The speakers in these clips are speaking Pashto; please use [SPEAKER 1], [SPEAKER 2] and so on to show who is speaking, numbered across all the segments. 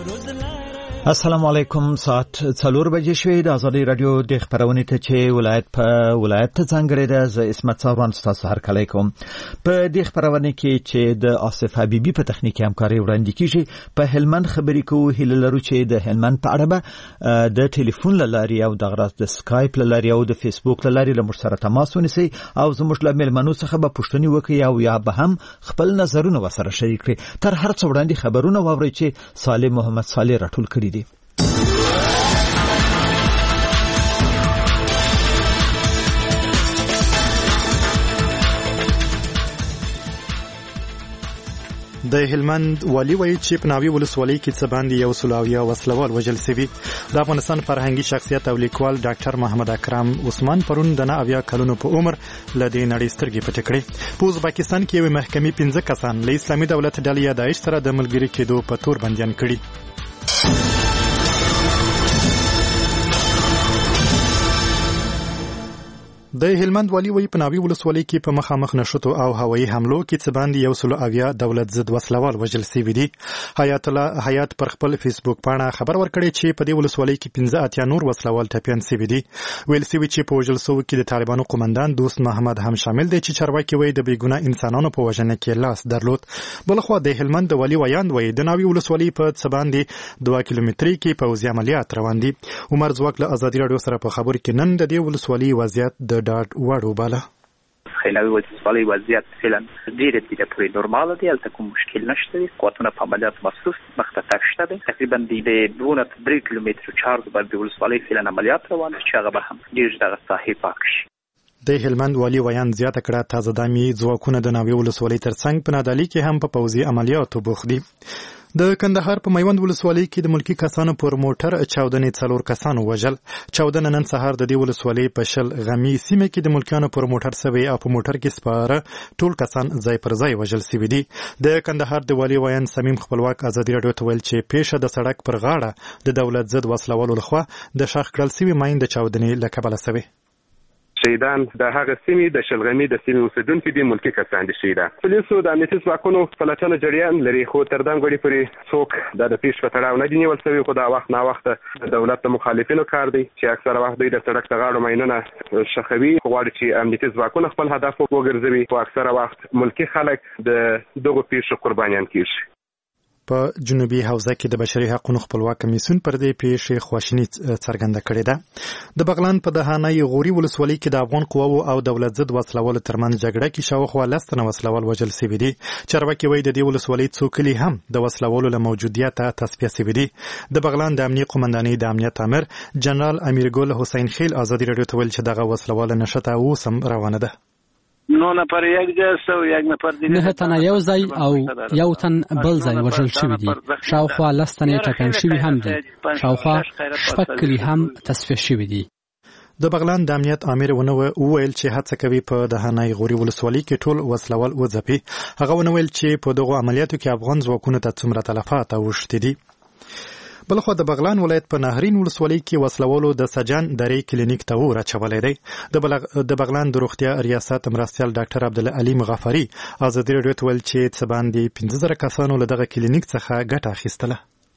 [SPEAKER 1] السلام علیکم. ساعت 4 بجې شوې. د ازادي رادیو د خبرونې ته چې ولایت ته څنګه ده ز اسمت صاحب تاسو هر کله کوم په دې خبرونه کې چې د آصف حبیبی په تخنیکی همکاري وړاندې کیږي. په هلمند خبرې کوو. هله لرو چې د هلمند په اړه د ټلیفون لاري او د غراس د سکایپ لاري او د فیسبوک لاري له مر سره تماس ونیسي او زموږ له ملمنو څخه به پوښتنې وکړي او یا به هم خپل نظرونه وسره شریک کړي. تر هر څو وړاندې خبرونه واوري چې صالح محمد صالح راټول کړي دي.
[SPEAKER 2] د هلمند والی وایي چې په ناوی ولسوالۍ کې څه باندې یو سلاویه وسلوال وجل سوي. د افغانستان فرهنګي شخصیت او لیکوال ډاکټر محمد اکرم عثمان پرون د 9 کلونو په عمر له دې نړۍ سترګې پټې کړې. په ازبکستان کې یو محکمې 15 کسان له اسلامي دولت ډلې داعش سره د ملګري کېدو په تور بندیان کړي. د هلمند والی وایي په ناوی ولسوالۍ کې په مخامخ نشټو او هوایي حملو کې څه باندې یو سلو اویا دولت ضد وسلوال وژل شوي دي. حیات پر خپل فیسبوک پاڼه خبر ورکړی چې په دې ولسوالۍ کې 15 نور وسلوال ټپیان شوي دي. ویل شوي چې په وژل شوو کې د طالبانو قومندان دوست محمد هم شامل دی چې چارواکي وایي د بېګناه انسانانو په وژنه کې لاس درلود. بلخوا د هلمند والی ویاند وایي د ناوی ولسوالۍ په څه باندې 2 کیلومتري کې پوځي عملیات روان دي. عمر ځواک له ازادي رادیو سره په خبرو کې نن د دې ولسوالۍ وضعیت د ډاډ وړ وباله.
[SPEAKER 3] خیلی ولسوالۍ وضعیت فعلا ډېر دې پورې نورمال دی. هلته کوم مشکل نشته. قوتونه په عملیات مصروف مخته تګ شته دی. تقریبا د 2 کیلومتر چارج باندې ولسوالۍ فعلا عملیات روان دي چې هغه به هم ډېر دغه ساحې پاک شي.
[SPEAKER 2] د هلمند والی ویان زیاته کړه تازه دامي ځواکونه د ناوی ولسوالۍ ترڅنګ په نادعلي کې هم په پوځي عملیاتو بوخت دي. د کندهار په میوند ولسوالۍ کې د ملکی کسانو پر موټر چاودنې 4 کسانو وژل. چاودنه نن سهار د دې ولسوالۍ په شل غمی سیمه کې د ملکیانو پر موټر سوي او په موټر کې سپاره ټول کسان ځای پر ځای وژل شوي دي. د کندهار د والی ویان سمیم خپلواک ازادي رادیو ته ویل چې پیښه د سړک پر غاړه د دولت ضد وسلوالو لخوا د شاخ کړل شوي ماین د چاودنې له کبله شوی.
[SPEAKER 4] شهیدان د هغه سیمې د شلغمي د سیمې اوسیدونکو دي ملکی کسان دي. شهیدان پولیسو د امنیتي ځواکونو پلټنه جریان لري خو تر دنګوړي پورې څوک د پیښې په تړاو نه دي نیول شوي. خو دا وخت نا وخت د دولت د مخالفینو کار دی چې اکثره وخت دوی د سړک د غاړو ماینونه شخوي. غواړي چې امنیتي ځواکونه خپل هدف وګرځوي خو اکثره وخت ملکی خلک د دغو پیښو قربانیان کیږي.
[SPEAKER 2] په جنوبي حوزه کې د بشري حقوقو خپلواک کمیسیون پر دې پیښې خواشیني څرګنده کړې ده. د بغلان په دهانۍ غوري ولسوالۍ کې د افغان قواو او دولت ضد وسلوالو ترمنځ جګړه کې شاوخوا 10 تنه وسلوال وژل شوي دي. چارواکي وایي د دې ولسوالۍ څو کلي هم د وسلوالو له موجودیته تصفیه شوي دي. د بغلان د امنیه قومندانۍ د امنیت امر جنرال امیرګل حسین خیل ازادي رادیو ته ویل چې دغه وسلوال نشته اوس هم روانه ده.
[SPEAKER 5] 9 نفر یک جای است و یک نفر دیگه
[SPEAKER 6] 9 تن یو ځای او یو تن بل ځای وژل شوي دي. شاوخوا 10 تنې ټپیان شوي هم دي. شاوخوا 6 کلي هم تصفیه شوي دي.
[SPEAKER 2] د بغلان د امنیت امر وویل چې هڅه کوي په دهانۍ غوري ولسوالۍ کې ټول وسلوال وځپي. هغه ونویل چې په دغه عملیاتو کې افغان ځواکونو ته څومره تلفات اوښتي دي. بلخو د بغلان ولایت په نهرین ولسوالۍ کې وسلوالو د سجان درې کلینیک ته اور اچولی دی. د بغلان د روغتیا ریاست مرستیال ډاکټر عبدالعلیم غفاري ازادي رادیو ته ویل چې څه باندې 15,000 کسانو له دغه کلینیک څخه ګټه اخیستله.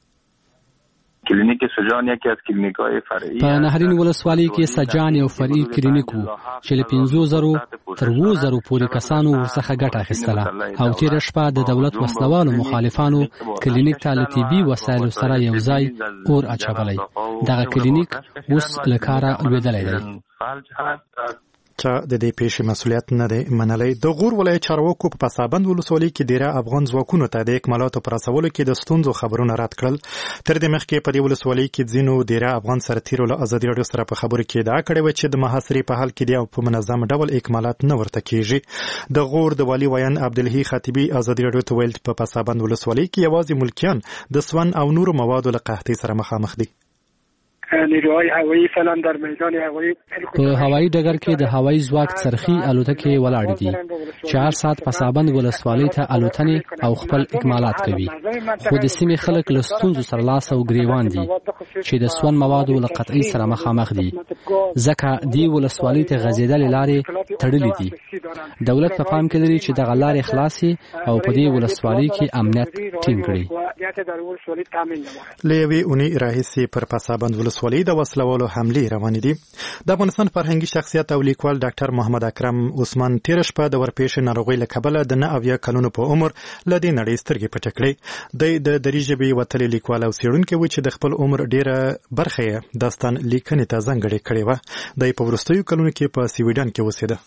[SPEAKER 5] کلینیک سجان یکی از کلینیک‌های فرعی
[SPEAKER 6] په نهرین ولسوالۍ کې سجان یو فرعي کلینیک وو چې له 15,000 تر 20,000 پورې کسانو ورڅخه ګټه اخیستله او تېره شپه د دولت وسلوالو مخالفانو کلینیک ته له طبي وسایلو سره یو ځای اور اچولی. دغه کلینیک اوس له کاره لوېدلی دی.
[SPEAKER 2] چا د دې پیښې مسولیت نه دی منلی. د غور ولایت چارواکو په پسابند ولسوالۍ کې ډیره افغان ځواکونو ته د اکمالاتو پر رسولو کې د ستونزو خبرونه رد کړل. تر دې مخکې په دې ولسوالۍ کې ځینو ډیره افغان سرتیرو له ازادي رادیو سره په خبرو کې ادعا کړې وه چې د محاصرې په حال کې دی او په منظم ډول اکمالات نه ورته کېږي. د غور د والي ویان عبدالحی خطیبي ازادي رادیو ته ویل په پسابند ولسوالۍ کې یوازې ملکیان د سون او نورو موادو له قحطۍ سره مخامخ دي.
[SPEAKER 7] نیروهای هوایی فعلا در میدان هوایی
[SPEAKER 6] په هوایي ډګر کې د هوایي ځواک څرخي الوتکې ولاړې دي چې هر ساعت پسابند ولسوالۍ ته الوتنې او خپل اکمالات کوي خو د سیمې خلک له ستونزو سره لاس او ګریوان دي چې د سون موادو له قطعي سره مخامخ دي ځکه دی ولسوالۍ ته غځېدلې لارې تړلې دي دولت په پام کې لري چې دغه لارې خلاصي او په دې ولسوالۍ کې امنیت ټینګ کړي
[SPEAKER 2] لوی اونۍ راهیسې پر پسابند ولسوالۍ د وسلوالو حملې روانې دي د افغانستان فرهنګي شخصیت او لیکوال ډاکټر محمد اکرم عثمان تیر شپه د ورپېښې ناروغۍ له کبله د 9 کلونو په عمر له دې نړۍ سترګې پټې کړې د دري ژبې وتلې لیکوال او څېړونکی و چې د خپل عمر ډېره برخه یې داستان لیکنې ته ځانګړې کړې وه د په وروستیو کلونو کې په سویډن کې اوسېده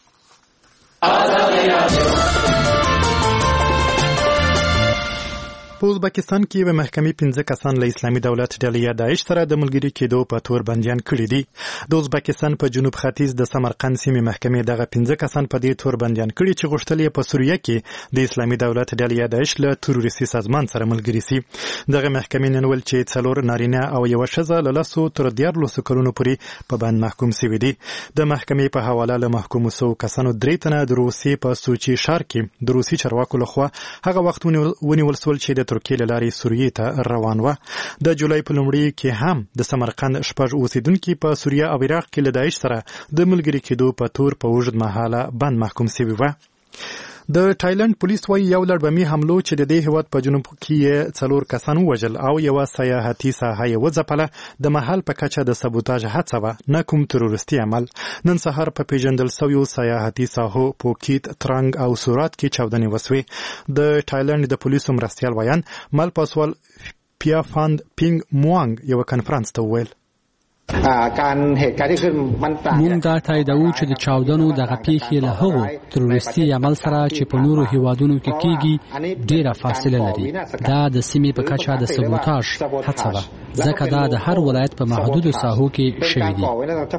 [SPEAKER 2] په ازبکستان کې به محکمې 15 کسان له اسلامي دولت ډلې داعش سره د ملګري کېدو په تور بندیان کړي دي د ازبکستان په جنوب ختیځ د سمرقند سیمې محکمې دغه 15 کسان په دې تور بندیان کړي چې غوښتل یې په سوریه کې د اسلامي دولت ډلې داعش له تروریستي سازمان سره ملګري سي دغه محکمې نن ول چې 4 نارینه او یو ښځه له 10 تر 14 کلونو پورې په بند محکوم شوي دي د محکمې په حواله له محکوم سو کسانو 3 تنه د روسي په سوچي ښار کې د روسي چارواکو لخوا هغه وخت ونیول شول چې ترکیې له لارې سوریې ته روان و د جولای په لومړي کې هم د سمرقند شپږ اوسیدونکي په سوریه او عراق کې له داعش سره د ملګري کېدو په تور په اوږد مهاله بند محکوم شوي وو د تایلند پولیس وايي یو لړ بمي حملو چې د دې هیواد په جنوب کې 4 کسان وژل او یو سیاحتي ساحه یې وځپله د محل په کچه د سبوتاژ هڅه وه نه کوم تروریستي عمل نن سهار په پیژندل شویو سیاحتي ساحو پوکیت ترنګ او سورات کې چاودنې وسوې د تایلند د پولیسو مرستیال ویان مل پاسوال پیا فاند پینګ موانګ یو کنفرانس ته وویل
[SPEAKER 6] مونږ دا تاییدوو چې د چاودنو دغه پیښې له هغو تروریستي عمل سره چې په نورو هیوادونو کې کیږي ډیره فاصله لري دا د سیمې په کچه د سبوتاژ هڅه ده ځکه دا د هر ولایت په محدودو ساحو کې شوي دي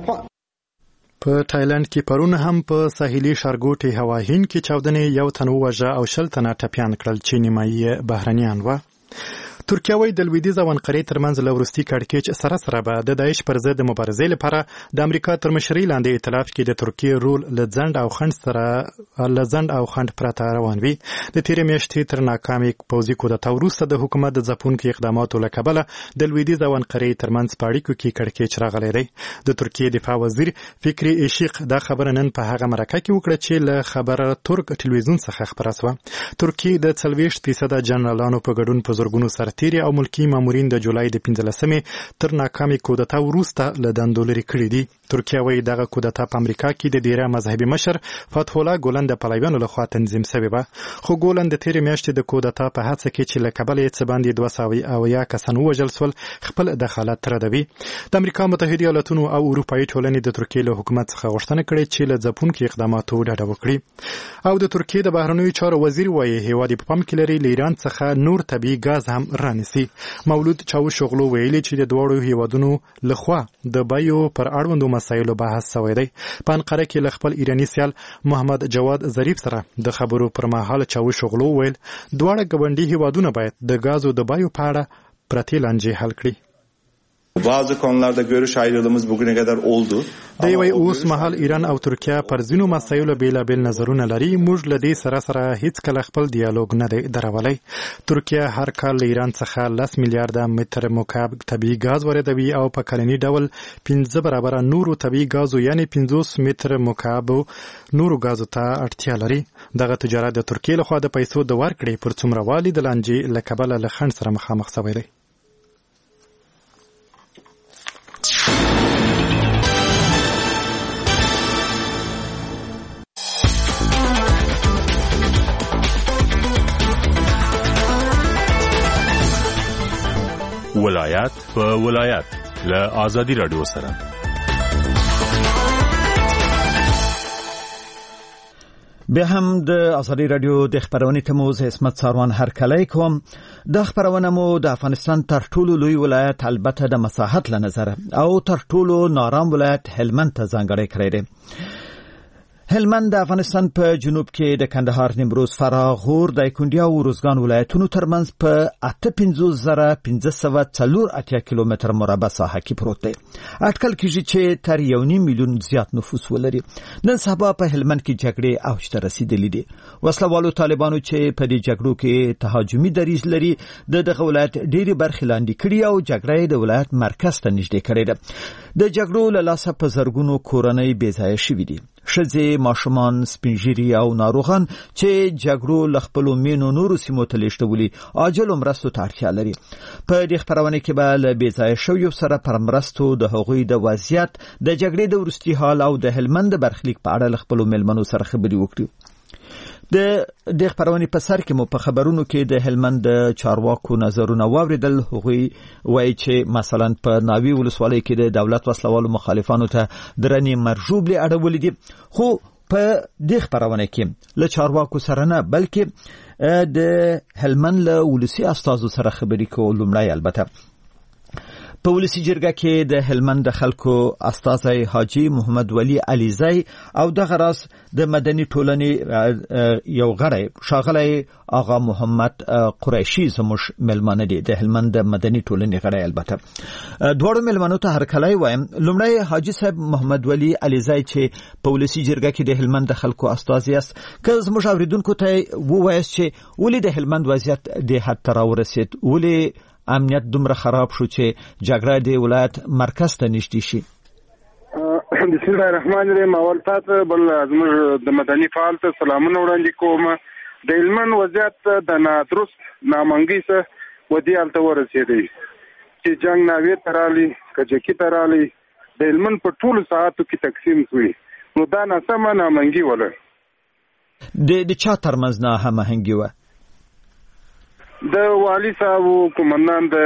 [SPEAKER 2] په تایلند کې پرون هم په ساحلي ښارګوټي هواهین کې چاودنې یو تن ووژه او 10 تنه ټپیان کړل چې نیمایي بهرنیان وو ترکیه وايي د لویدیځ او انقرې ترمنځ له وروستي کړکېچ سره به د داعش پر ضد مبارزې لپاره د امریکا تر مشرۍ لاندې ائتلاف کې د ترکیې رول له ځنډ او خنډ پرته روان وي د تیرې میاشتې تر ناکامې پوځي کودتا وروسته د حکومت د ځپونکو اقداماتو له کبله د لویدیځ او انقرې ترمنځ په اړیکو کې کړکېچ راغلی دی د ترکیې دفاع وزیر فکري ایشیق دا خبره نن په هغه مرکه کې وکړه چې له خبره ترک ټلویزیون څخه خبره شوه ترکیې د 40% جنرالانو په ګډون په زرګونو سرتیري او ملکی مامورین د جولای د 15مې تر ناکامې کودتا وروسته له دندو لرې کړي دي ترکیه وايي دغه کودتا په امریکا کې د ډیره مذهبي مشر فتح الله ګولن د پلویانو لخوا تنظیم شوې وه خو ګولن د تیرې میاشتې د کودتا په هڅه کې چې له کبله یې څه باندې 200 کسان ووژل شول خپل دخالت ردوي د امریکا متحده ایالاتونو او اروپایي ټولنې د ترکیې له حکومت څخه غوښتنه کړې چې له ځپونکو اقداماتو ډډه وکړي او د ترکیې د بهرنیو چارو وزیر وايي هیواد په پام کې لري له ایران څخه نور طبیعي ګاز هم رانیسي مولود چاوشوغلو ویلي چې د دوړو هیوادونو لخوا د بایو پر اړوندو مسایلو بحث شوی دی په انقره کې له خپل ایراني سیال محمد جواد ظریف سره د خبرو پر مهال چاوشوغلو ویل دواړه ګاونډي هیوادونه باید د ګازو د بایو په اړه پرتې لانجې حل کړي
[SPEAKER 8] Bazı konularda görüş ayrılığımız bugüne kadar oldu.
[SPEAKER 2] دی وی اوس مهال ایران او ترکیه پر ځینو مسایلو بیلابیل نظرونه لري موږ له دې سره هیڅ کله خپل ډیالوګ نه دی درولی ترکیه هر کال له ایران څخه 10 میلیارډ متر مکعب طبیعي ګاز واردوي او په کلنی ډول 15 برابر نورو طبیعي ګازو یعنی 50 متر مکعب نورو ګازو ته اړتیا لري دغه تجارت د ترکیه لخوا د پیسو د ورکړې پر څومره والی د لانجې له کبله له خنډ سره مخامخ شوی دی
[SPEAKER 9] ولایت په ولایت له آزادي رادیو سره
[SPEAKER 1] بیا هم د آزادي رادیو د خبرونې تموز اسمت ساروان هرکلی کوم د خبرونه مو د افغانستان تر ټولو لوی ولایت البته د مساحت له نظر او تر ټولو نارام ولایت هلمند ته ځانګړی کړی دی هلمند د افغانستان په جنوب کې د کندهار، نیمروز، فراه، غور، دایکنډي او روزګان ولایتونو ترمنځ په 85,584 کیلومتر مربع ساحه کې پروت دی. اټکل کېږي چې تر 1.5 میلیون زیات نفوس ولري. نن سبا په هلمند کې جګړې اوج ته رسیدلې دي. وسلوالو طالبانو چې په دې جګړو کې تهاجمي دریځ لري دغه ولایت ډېری برخې لاندې کړي او جګړه د ولایت مرکز ته نږدې کړې ده. د جګړو له لاسه په زرګونو کورنۍ بې ځایه شوي دي. ښځې، ماشومان، سپینږیري او ناروغان چې جګړو له خپلو مینو نورو سیمو ته لیږدولي عاجلو مرستو ته اړتیا لري. په دې خپرونه کې به له بې ځایه شویو سره پر مرستو، د هغوی د وضعیت، د جګړې د وروستي حال او د هلمند د برخلیک په اړه له خپلو مېلمنو سره خبرې وکړو. د خپرونې په سر کې مو په خبرونو کې د هلمند د چارواکو نظرونه واوریدل. هغوی وایي چې مثلا په ناوی ولسوالۍ کې د دولت وسلوالو مخالفانو ته درنې مرجوبلې اړولې دي. خو په دې خپرونه کې له چارواکو سره نه بلکې د هلمند له ولسي استازو سره خبرې کوو. لومړی البته په ولسي جرګه کې د هلمند د خلکو استازی حاجی محمد ولی علیزی او دغه راس د مدني ټولنې یو غړی ښاغلی آغا محمد قریشي زموږ مېلمانه دي، د هلمند د مدني ټولنې غړی. البته دواړو مېلمنو ته هرکلی وایم. لومړی حاجی صاحب محمد ولی علیزی چې په ولسي جرګه کې د هلمند د خلکو استازی یاست، که زموږ اوریدونکو ته ووایاست چې ولې د هلمند وضعیت دې حد ته راورسېد، ولې امنیت دومره خراب شو چې جګړه د ولایت مرکز ته نږدې شي؟
[SPEAKER 10] بسم الله الرحمن الرحیم. اول تاسو بل زموږ د مدني فعال ته سلامونه وړاندې کوم. د هلمند وضعیت د نادرست نامنګي سره ودی الته ورسېدی چې جنگ ناوی ترالی کجکی ترالی د هلمند په ټولو ساعتو کې تقسیم شوی. نو دا ناسمه نامنګي وله
[SPEAKER 1] د چا ترمنځ نه هماهنګي و؟
[SPEAKER 10] د والی صاحب، کمانډان د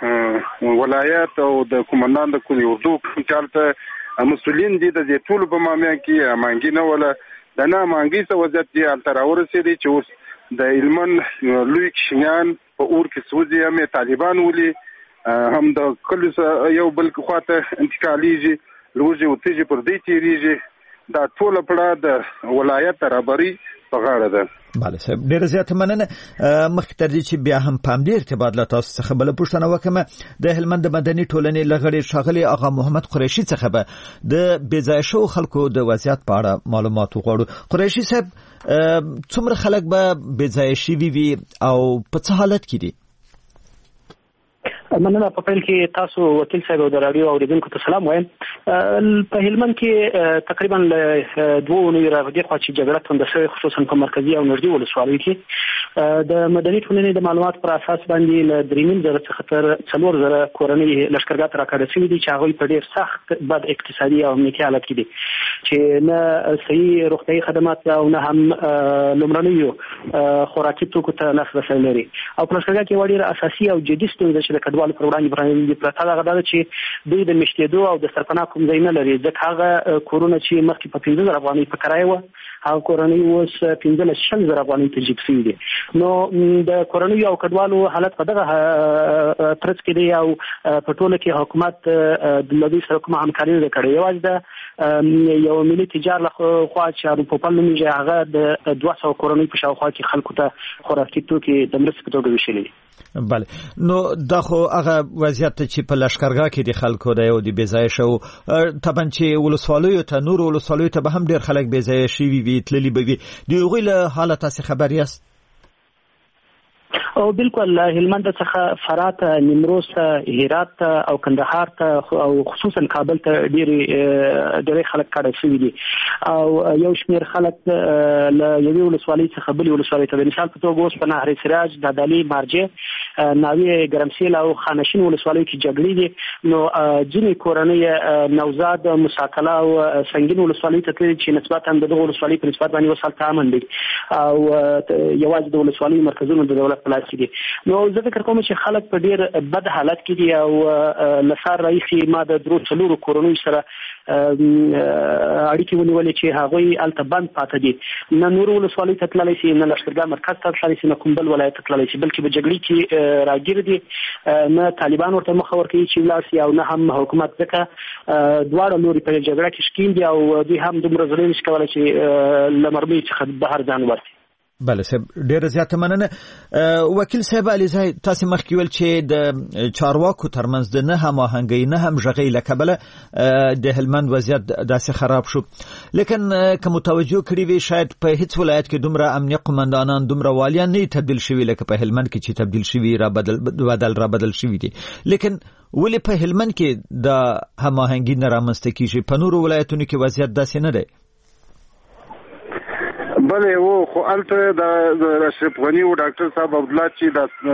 [SPEAKER 10] ولایت او د کمانډان د کلی اردو چالته مسولین دي د ټولو په مامیا کې مانګي نه ولا د نه مانګي څه وضعیت دی الته راورسېدی چې اوس د هلمند لوی کشمیان په اور کې سوځي، هم طالبان ولي هم د کلو یو بل خواته انتقالیږي، لوږي او تیږي پر دې تیریږي. دا ټول پړه د ولایت برابرۍ په غاړه ده.
[SPEAKER 1] بله صاحب، ډېره زیاته مننه. مخکې تر دې چې بیا هم په همدې ارتباط له تاسو څخه بله پوښتنه وکړم، د هلمند د مدني ټولنې له غړي ښاغلي آغا محمد قریشي څخه به د بې ځایه شوو خلکو د وضعیت په اړه معلومات وغواړو. قریشي صاحب، څومره خلک به بې ځایه شوي وي او په څه حالت کې دي؟
[SPEAKER 11] مننه. په پیل کې تاسو وکیل صاحب او د رادیو اوریدونکو ته سلام وایم. په هلمند کې تقریبا له 2 اونۍ راغلي خو چې جګړه توند شوې، خصوصا په مرکزي او نږدې ولسوالیو کې د مدني ټولنې د معلومات پر اساس باندې له 3,000 څخه تر 4,000 کورنۍ لښکرګاه ته راکاږل شوي دي چې هغوی په ډېر سخت بد اقتصادي او امنیتي حالت کې دي چې نه صحیح روغتیايي خدمات او نه هم لومړنیو خوراکي توکو ته لاسرسی لري. او په لښکرګاه کې یوه ډېره اساسي او جدي ستونزه چې د کډوالو پر وړاندې پرته ده هغه دا چې دوی د میشتېدو او د سرپناه کوم ځای نه لري، ځکه هغه کورونه چې مخکې په 15,000 افغانۍ په کرایه وه، هغه کورنۍ اوس 15,000 افغانۍ ته جګ شوي دي. نو د کورنیو او کډوالو حالت په دغه ترڅ کې دی او په ټوله کې حکومت د دوی سره کومه همکاري نه ده کړې. یوازې د یو ملي تجار له خوا چې اروپوپل نومیږي هغه د 200 کورنۍ په شاوخوا کې خلکو ته خوراکي توکي د مرستې په توګه ویشلي دي.
[SPEAKER 1] بله، نو دا خو هغه وضعیت چې په لښکرګاه کې د خلکو دی او د بې ځایه شو، طبعا چې ولسوالیو ته نور ولسوالیو ته به هم ډېر خلک بې ځایه شوي وي، تللي به وي. د هغوی له حاله تاسې خبر یاست؟
[SPEAKER 11] او بالکل هلمند څخه فرات، نیمروز، هرات او کندهار ته او خصوصا کابل ته ډېر خلک کډه شوي دي او یو شمېر خلک له یوې ولسوالۍ څخه بلې ولسوالۍ ته، د مثال په توګه اوس په نهر سراج، دادالي، مارجې، ناوې، ګرمسیل او خانشین ولسوالیو کې جګړې دي. نو ځینې کورنۍ نوزاد، مساکله او سنګین ولسوالیو ته تللي چې نسبتا د دغو ولسوالیو په نسبت باندې اوس هلته امن دی او یوازې د ولسوالیو مرکزونو د دولت په لاس برخې دي. نو زه فکر کوم چې خلک په ډیر بد حالت کې دي او لسار رئیسي ما د درو څلورو کورونو سره اړیکې ونیولې چې هغوی الته بند پاتې دي. نه نور ولسوالۍ ته تللی شي، نه لښکرګاه مرکز ته تللی شي، نه کوم بل ولایت ته تللی شي، بلکې په جګړې کې راګیر دي. نه طالبان ورته مخه ورکوي چې ولاړ شي او نه هم حکومت، ځکه دواړه لوري په جګړه کې ښکیل دي او دوی هم دومره زړه نشي کولی چې له مرمۍ څخه بهر ځان ورسي.
[SPEAKER 1] بله صاحب، ډیره زیاته مننه. وکیل صاحب علیزی، تاسو مخکې ویل چې د چارواکو ترمنځ د نه هماهنګۍ نه همغږۍ له کبله د هلمند وضعیت داسې خراب شو. لیکن که متوجه کړي وي شاید په هیڅ ولایت کې دومره امنیه قمندانان، دومره والیان نه تبدیل شوي لکه په هلمند کې چې تبدیل شوي را بدل شوي دي. لیکن ولې په هلمند کې د هماهنګۍ نه رامنځته کیږي؟ په نورو ولایتونو کې وضعیت داسې نه دی.
[SPEAKER 10] بله و خو الته د اشرف غنی او ډاکټر صاحب عبدالله چې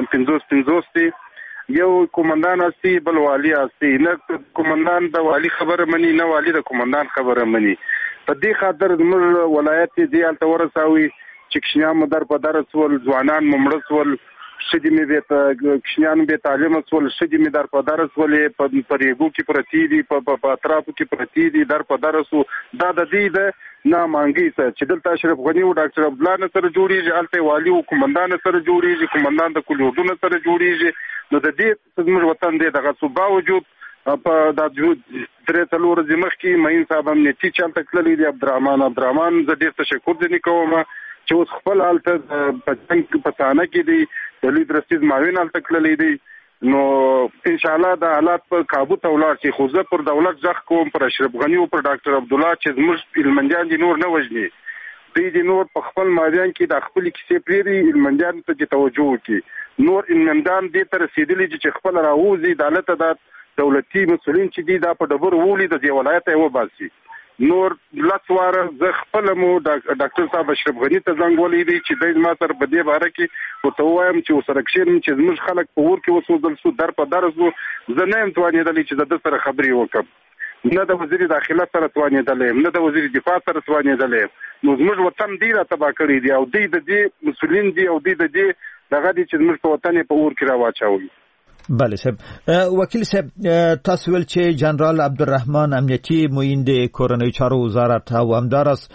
[SPEAKER 10] د 50 دي، یو کمانډان استی بل والی استی، نه کمانډان د والی خبره مني نه والی د کمانډان خبره مني. په دې خاطر زموږ ولایت دی الته ورساوي چې کښنیان مدار په درس ول، ځوانان ممړ سول، شدی می به کښنیان به تعلیم سول، شدی می در په درس ولې په پریګو کې پرتی دي، په اطرافو کې پرتی دي، در په درسو دا د دې د نه مانګي چې دلته اشرف غنی او ډاکټر عبدالله سره جوړیږي، الته والی او کمانډان سره جوړیږي، کمانډان د کلیودونو سره جوړیږي. نو د دې زموږ وطن دی دغه څه باوجود په د درې څلور ځمخ کې مین صاحب امنیتي چلته کړلې دي. عبدالرحمن زه ډیر تشکر دې کوم چې اوس خپل الته په څنګه په ثانه کې دی د لید رسید ماوین الته کړلې دي. نو ان شاء الله د حالات په قابو ته ولاړ شي. خو زه پر دولت ځخ کوم، پر اشرف غنی او پر ډاکټر عبدالله چې زموږ هلمندیان دي نور نه وژني، دوی دي نور په خپل ماریان کې د خپل کیسې پریری هلمندیان ته توجه وکړي. نور هلمندیان دې ته رسیدلي چې خپل راوځي د حالت د دولتي مسولین چې دي دا په ډبر وولي د دې ولایت یو باسي. نور لڅوار زه خپل مو ډاکټر صاحب اشرف غنی ته زنګ ولې دي چې دای ما سره په دې باره کې او ته وایم چې وسره کښین چې زموږ خلک په ور کې وسودل سو در په درزو. زه نه یم توانېدلی چې د سره خبرې وکم، نه د وزیر داخله سره توانېدلی، نه د وزیر دفاع سره توانېدلی. نو زموږ وطن ډیر تباہ کړی دی او دوی د دې مسولین دي او دوی د دې دغه دي چې زموږ په وطن په ور کې راواچوي.
[SPEAKER 1] بله صاحب. وکیل صاحب، تاسو ویل چې جنرال عبدالرحمن امنیتي معین د کورنۍ چارو وزارت او همداراز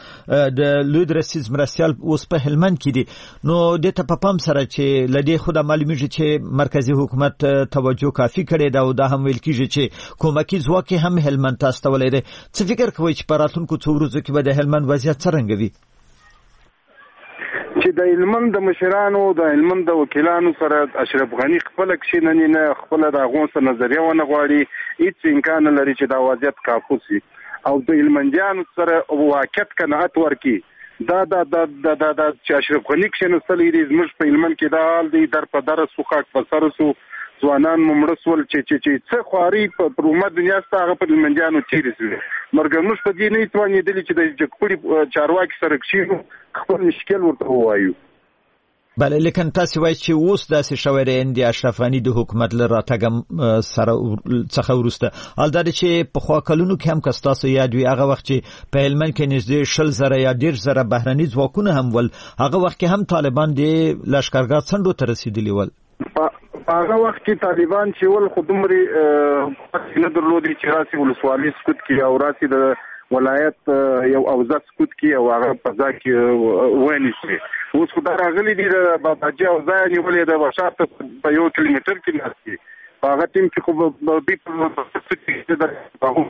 [SPEAKER 1] د لوی درسیز مرستیال اوس په هلمند کې دي. نو د ته په پام سره چې لدې خود معلومیږي چې مرکزی حکومت توجه کافي کړي دا او دا هم ویل کیږي چې کومکی ځواک هم هلمند ته استولې دي. څه فکر کوئ چې په راتلونکو څو ورځو کې به د هلمند وضعیت څرنګه وي؟
[SPEAKER 10] چې د هلمند د مشرانو د هلمند د وکیلانو سره اشرف غنی خپل کښیننې نه خپل د هغو څه نظریه ونه غواړي، هیڅ امکان لري چې دا وضعیت کافو سي او د هلمندیانو سره واقعیت قناعت ورکړي. دا چې اشرف غنی کښینستلی دي زموږ په هلمند کې دا حال دی، در په در سو خاک په سر سو ځوانان ممړه سول چې څه خواري په عمومي دنیا ستا هغه په هلمندیانو تېرې سوې. مګر موږ په دې نه توانېدلي چې د جګپړي چارواکي سره کښینو خپل مشکل ورته ووایو.
[SPEAKER 1] بله، لیکن تاسو وایي چې اوس داسې شوی دی د اشرف غني د حکومت له راتګ سره څخه وروسته حال دا دی چې پخوا کلونو کې هم که ستاسو یاد وي هغه وخت چې په هلمند کې نږدې 100,000 یا 1,000 بهرني ځواکونه هم ول، هغه وخت کې هم طالبان د لښکرګاه څنډو ته رسېدلي ول.
[SPEAKER 10] هغه وخت کې طالبان چې ول خو دومره نه درلودي چې راسي ولسوالي سکوت کې او راسي د ولایت یو اوزه سکوت کې او هغه په ځای کې ونیسي. اوس خو دا راغلي دي د باباجي او ځای نیولې د بشارت په 1 کیلومتر کې ناشتي په هغه ټیم کې خو به د هغه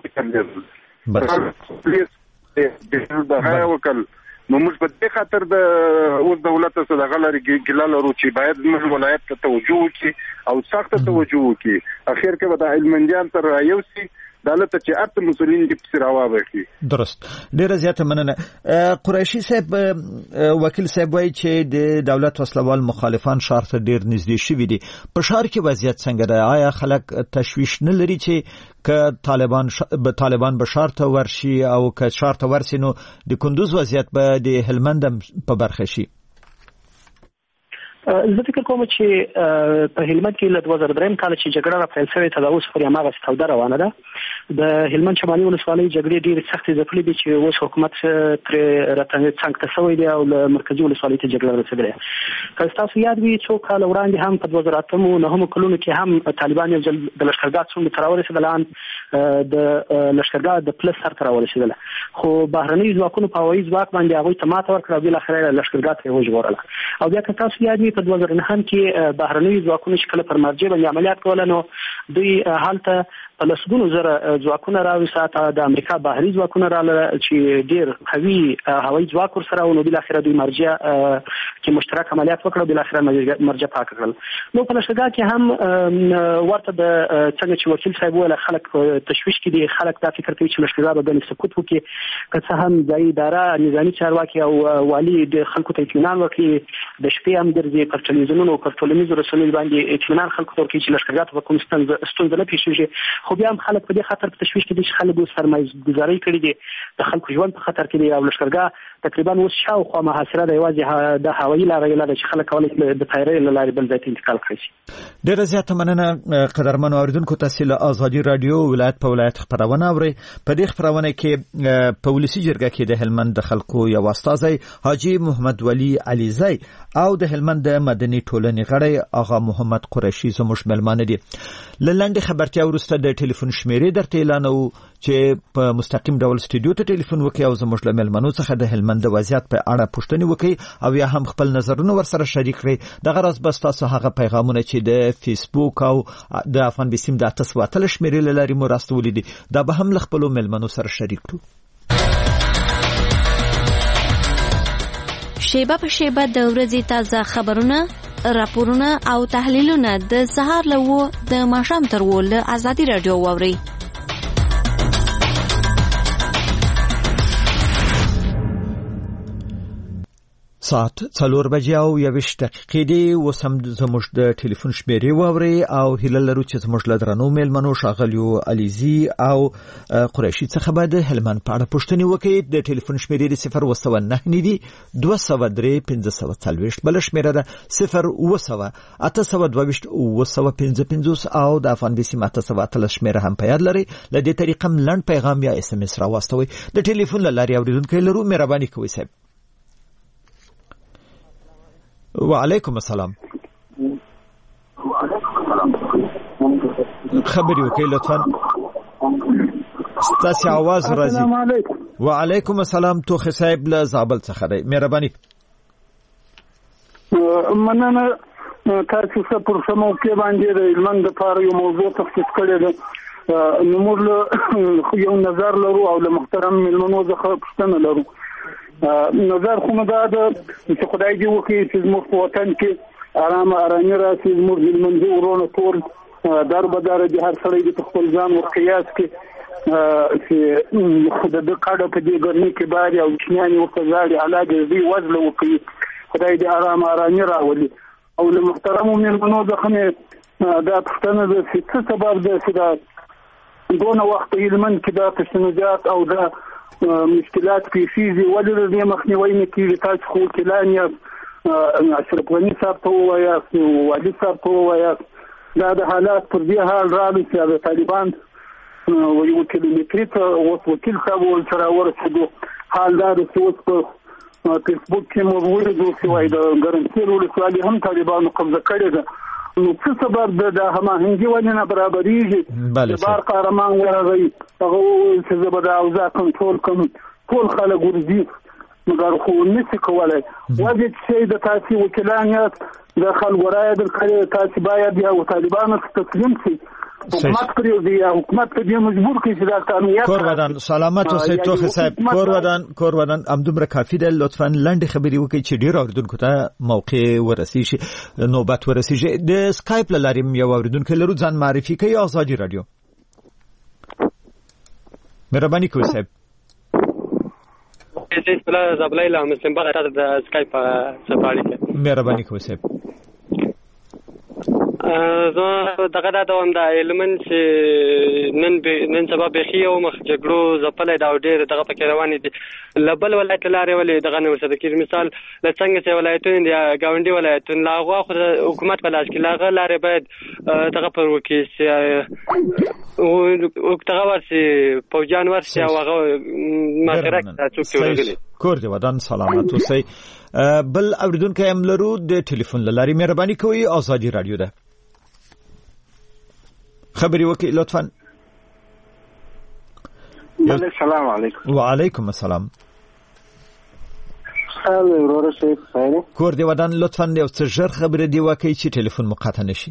[SPEAKER 10] کې وکړ. نو موږ په دې خاطر د اوس دولت سره د غلري ګلال ورو چې باید موږ ولایت ته توجه وکړي او سخت توجه وکړي. اخر کې به د هلمندیان تر رايوسي دالته چې اته مسولین دې په راوابه کی.
[SPEAKER 1] درست. ډیره زیاته مننه. قریشي صاحب، وکیل صاحب وایي چې د دولت وسلوال مخالفان شهر ته ډیر نږدې شوي دي. په شهر کې وضعیت څنګه ده؟ آیا خلک تشویش نه لري چې که طالبان به شهر ته ورشي او که شهر ته ورسي نو د کندوز وضعیت به د هلمند په برخه شي؟
[SPEAKER 11] زه فکر کوم چې په هلمند کې له 2003 کال چې جګړه را پیل شوې ته اوس پورې هماغه توده روانه ده. د هلمند شمالي ولسوالۍ جګړې ډېرې سختې ځپلې دي چې اوس حکومت ترې څنګ ته شوی دی او له مرکزي ولسوالۍ ته جګړه رسېدلې. که ستاسو یاد وي څو کاله وړاندې هم په 2008 کلونو کې هم طالبان یو ځل د لښکرګاه څنډې ته راورسېدل، ان د لښکرګاه د پلس سر ته راورسېدل، خو بهرني ځواکونو په هوایي ځواک باندې هغوی ته ماته ورکړه او بالاخره لښکرګاه ته یې وژغورله. او بیا که تاسو یاد وي په 2009 کې بهرني ځواکونو چې کله پر مرجع باندې عملیات کول، نو دوی هلته په لسګونو زره ځواکونه راوساته، د امریکا بهري ځواکونه رااله چې ډېر قوي هوایي ځواک ورسره و، نو بالاخره دوی مرجع کې مشترک عملیات وکړل، بالاخره مرجع پاک کړل. نو په لښکرګاه کې هم ورته د څنګه چې وکیل صاحب ویل خلک تشویش کې دي، خلک دا فکر کوي چې لښکرګاه به ګنې سقوط وکړي، که څه هم ځایي اداره نظامي چارواکي او والي د خلکو ته اطمینان ورکړي، د شپې هم ګرځي پر ټلویزیونونو او پر ټولنیزو رسنیو باندې اطمینان خلکو ته ورکړي چې لښکرګاه ته به کوم ستونزه نه پېښېږي. خو بیا هم خلک په دې خاطر په تشویش کې دي چې خلک اوس سرمایه‌ګذاري کړې دي، د خلکو ژوند په خطر کې دی، او لښکرګاه تقریبا اوس شاوخوا محاصره ده، یوازې د هوایي لارې لاره چې خلک کولی شي د طیارې له لارې بل ځای ته انتقال کړی شي.
[SPEAKER 1] ډېره زیاته مننه قدرمنو اورېدونکو، تاسو له ازادي رادیو ولایت په ولایت خبرونه اورئ. په دې خبرونه کې په ولسی جرګه کې د هلمند د خلکو یو استازی حاجی محمد ولی علیزی او د هلمند مدني ټولنې غړی آغا محمد قریشي زموږ ملمانه دي. لنډه خبرتیا وروسته د ټلیفون شمیرې درته اعلانو چې په مستقیم ډول سټوډیو ته ټلیفون وکړي او زموږ له ملمنو څخه د هلمند د وضعیت په اړه پوښتنې وکړي او یا هم خپل نظرونه ورسره شریک کړي. دغه راز بس تاسو هغه پیغامونه چې د فیسبوک او د افغان بسیم د 8 شمیرې له لارې مو راستولې دي دا به هم له خپل ملمنو سره شریک کړو.
[SPEAKER 12] شیبه په شیبه د ورځې تازه خبرونه، راپورونه او تحلیلونه د سهار له 9 د ماښام تر 10 له ازادي رادیو واورئ.
[SPEAKER 1] ساعت 4 بجې او 21 دقیقې دي. اوس هم زموږ د ټلیفون شمیرې واورئ او هیله لرو چې زموږ له درنو میلمنو ښاغلیو علیزي او قریشي څخه به د هلمند په اړه پوښتنې وکړي. د ټلیفون شمیرې 009 دي 203 540 بل شمیره ده 0 822 او د افغان بسیم 813 شمیره هم په یاد لرئ. له دې طریقه لنډ پیغام یا اس ام اس راواستوئ. د ټلیفون له لارې اوریدونکو لرو مهرباني کوئ صاحب. وعلیکم السلام. خبري وکي لطفا ستاسو आवाज راځي. وعلیکم السلام. توخ صاحب له زابل څخه دی، مهرباني.
[SPEAKER 10] مننه تاسو څه پر سمو کې باندې د هلمند لپاره یو موضوع تخصیص کړی دی. نو موږ یو نظر لرو او له محترم ملمنو څخه پوښتنه لرو. نظر خو دا ده چې خدای دې وکړي چې زموږ په وطن کې آرامي راشي، زموږ هلمندي ورونه ټول در بداره دي، هر سړی دې په خپل ځان ورقیاس کې چې د ده کډه په دې ګرمۍ کې باري او چینیانې ورته ژاړي، الله دې دوی وزله وکړي، خدای دې آرامي راولي. او له محترمو مېلمنو څخه مې دا پوښتنه ده چې څه سبب ده چې دا دونه وخت په هلمند کې دا تشنجات او دا مشکلات پیښیږي، ولې د دې مخنیوی نه کېږي؟ تاسو خو وکیلان یاست، اشرف غني صاحب ته ووایاست، والي صاحب ته ووایاست، دا د حالات پر دې حال راغلي چې د طالبان یو کیلومتري ته اوس وکیل صاحب ورته راورسېدو. حال دا ده چې اوس په فیسبوک کې مو ولیدو چې وایي د ګرمسیر ولسوالي هم طالبانو قبضه کړې ده. نو څه سبب ده د هماهنګي ولې نه برابرېږي؟ د بار قهرمان ورغی هغه وویل چې زه به د اوضاع کنټرول کوم، ټول خلک ورځي مګر خو نشي کولی. وجه چې د تاسې وکیلان یاست، د خلکو رایه درکړې، تاسې باید یا طالبانو ته تسلیم شي، حکومت پرېږدي یا حکومت په دې مجبور کړي چې دا قانونیت.
[SPEAKER 1] کور ودان سلامت اوسئ توخي صاحب. کور ودان همدومره کافي ده. لطفا لنډې خبرې وکړئ چې ډېر اوریدونکو ته موقع ورسیږي، نوبت ورسیږي. د سکایپ له لارې یو اوریدونکی لرو، ځان معرفي کوي. ازادي رادیو، مهرباني کوئ صاحب.
[SPEAKER 13] زبلای له مسلم باغ تاسو د سکایپ صفحه کې مهرباني
[SPEAKER 1] کوئ صاحب.
[SPEAKER 13] زه دغه دا وم د هلمند چې نن سبا بېخي یو مخ جګړو ځپلی دا او ډېر دغه پکې روانې دي له بل ولایت لارې ولې دغه نه ورسره کېږي مثال له څنګه چې ولایتونه دي ګاونډي ولایتونه له هغو خو د حکومت په لاس کې له هغه لارې باید دغه پر وکړي چې دغه ورسي پوجان ورسي او هغه مغرق څوک چې ورغلي
[SPEAKER 1] کور دې ودان سلامت اوسئ. بل اوریدونکی هم لرو د ټلیفون له لارې مهرباني کوئ ازادي رادیو ده خبري وکړئ لطفا.
[SPEAKER 14] السلام علیکم.
[SPEAKER 1] وعلیکم السلام.
[SPEAKER 14] خیر
[SPEAKER 1] کور دې ودان لطفا یو څه ژر خبرې دی وکړئ چې ټلیفون مقطع نشي.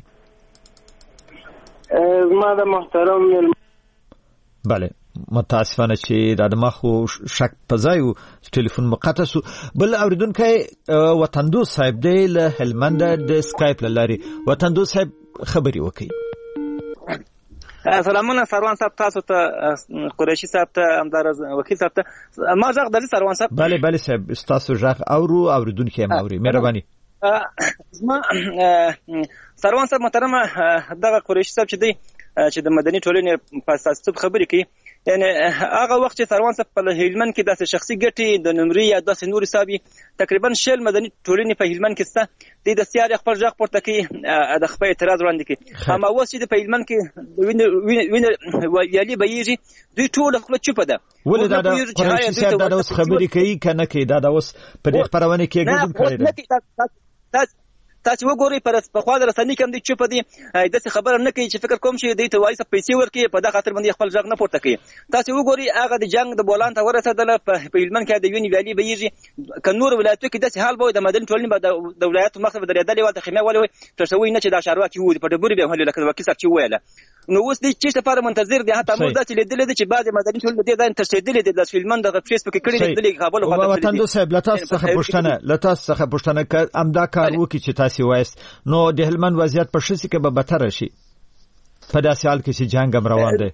[SPEAKER 14] ما د محترم
[SPEAKER 1] بله متاسفانه چې د مخو شک په ځای او ټلیفون مقطع شو. بل اوریدونکی وطندوس صاحب دی له هلمند د سکایپ لاري. وطندوس صاحب خبري وکړي.
[SPEAKER 15] سلامونه سروان صاحب تاسو ته قریشي صاحب ته همدار وکیل صاحب ته ما ځغ درځي سروان صاحب.
[SPEAKER 1] بله صاحب تاسو ځغ اوریدونکی هم اوري مهرباني.
[SPEAKER 15] ما سروان صاحب محترم دغه قریشي صاحب چې دی چې د مدني ټولنې په اساس خبرې کوي یعنی هغه وخت چې سروان صاحب په هلمند کې داسې شخصي ګټې د نمرې یا داسې نور حسابي تقریبا شل مدني ټولنې په هلمند کې سته د سیاري خپل ځخ پورته کوي د خپل اعتراض وړاندې کوي. اما اوس چې په هلمند کې ویني یالي بهیږي دوی ټول خپل چوپ ده
[SPEAKER 1] ولې دا قریشي صاحب دا اوس خبرې کوي کنه کې دا اوس په دې خبرونه کې ګډون کړی
[SPEAKER 15] ده. تاسو وګورئ په خوا د رسنۍ کې هم دي چوپ دي داسې خبره نه کوي چې فکر کوم چې دوی ته وایي پیسې ورکړي په دغه خاطر باندې خپل ځغ نه پورته کوي. تاسو وګورئ هغه د جنگ د بولان ته ورسېدله په هلمند کې د ویني ویالي بهیږي که نور ولایتو کې داسې حال به د مدني ټولنې به د ولایتو مخ ته به درېدلې وه د خیمه ولې وایي تر شوی نه چې دا چارواکي وو په ډبرې به هم لکه وکیل صاحب چې وویله. نو اوس دې چېرته لپاره منتظر دي حتی موږ داسې لیدلی دی چې بعضې مدني ټولنې دې ځای ترسېدلې دي د هلمند دغه فیسبوک کې کړي لیدلې کابل
[SPEAKER 1] وطندوس صاحب له تاسو څخه پوښتنه که همدا کار وکړي چې تاسې وایست نو د هلمند وضعیت په شسي کې به بدتر شي په داسې حال کې چې جنګ هم روان دی.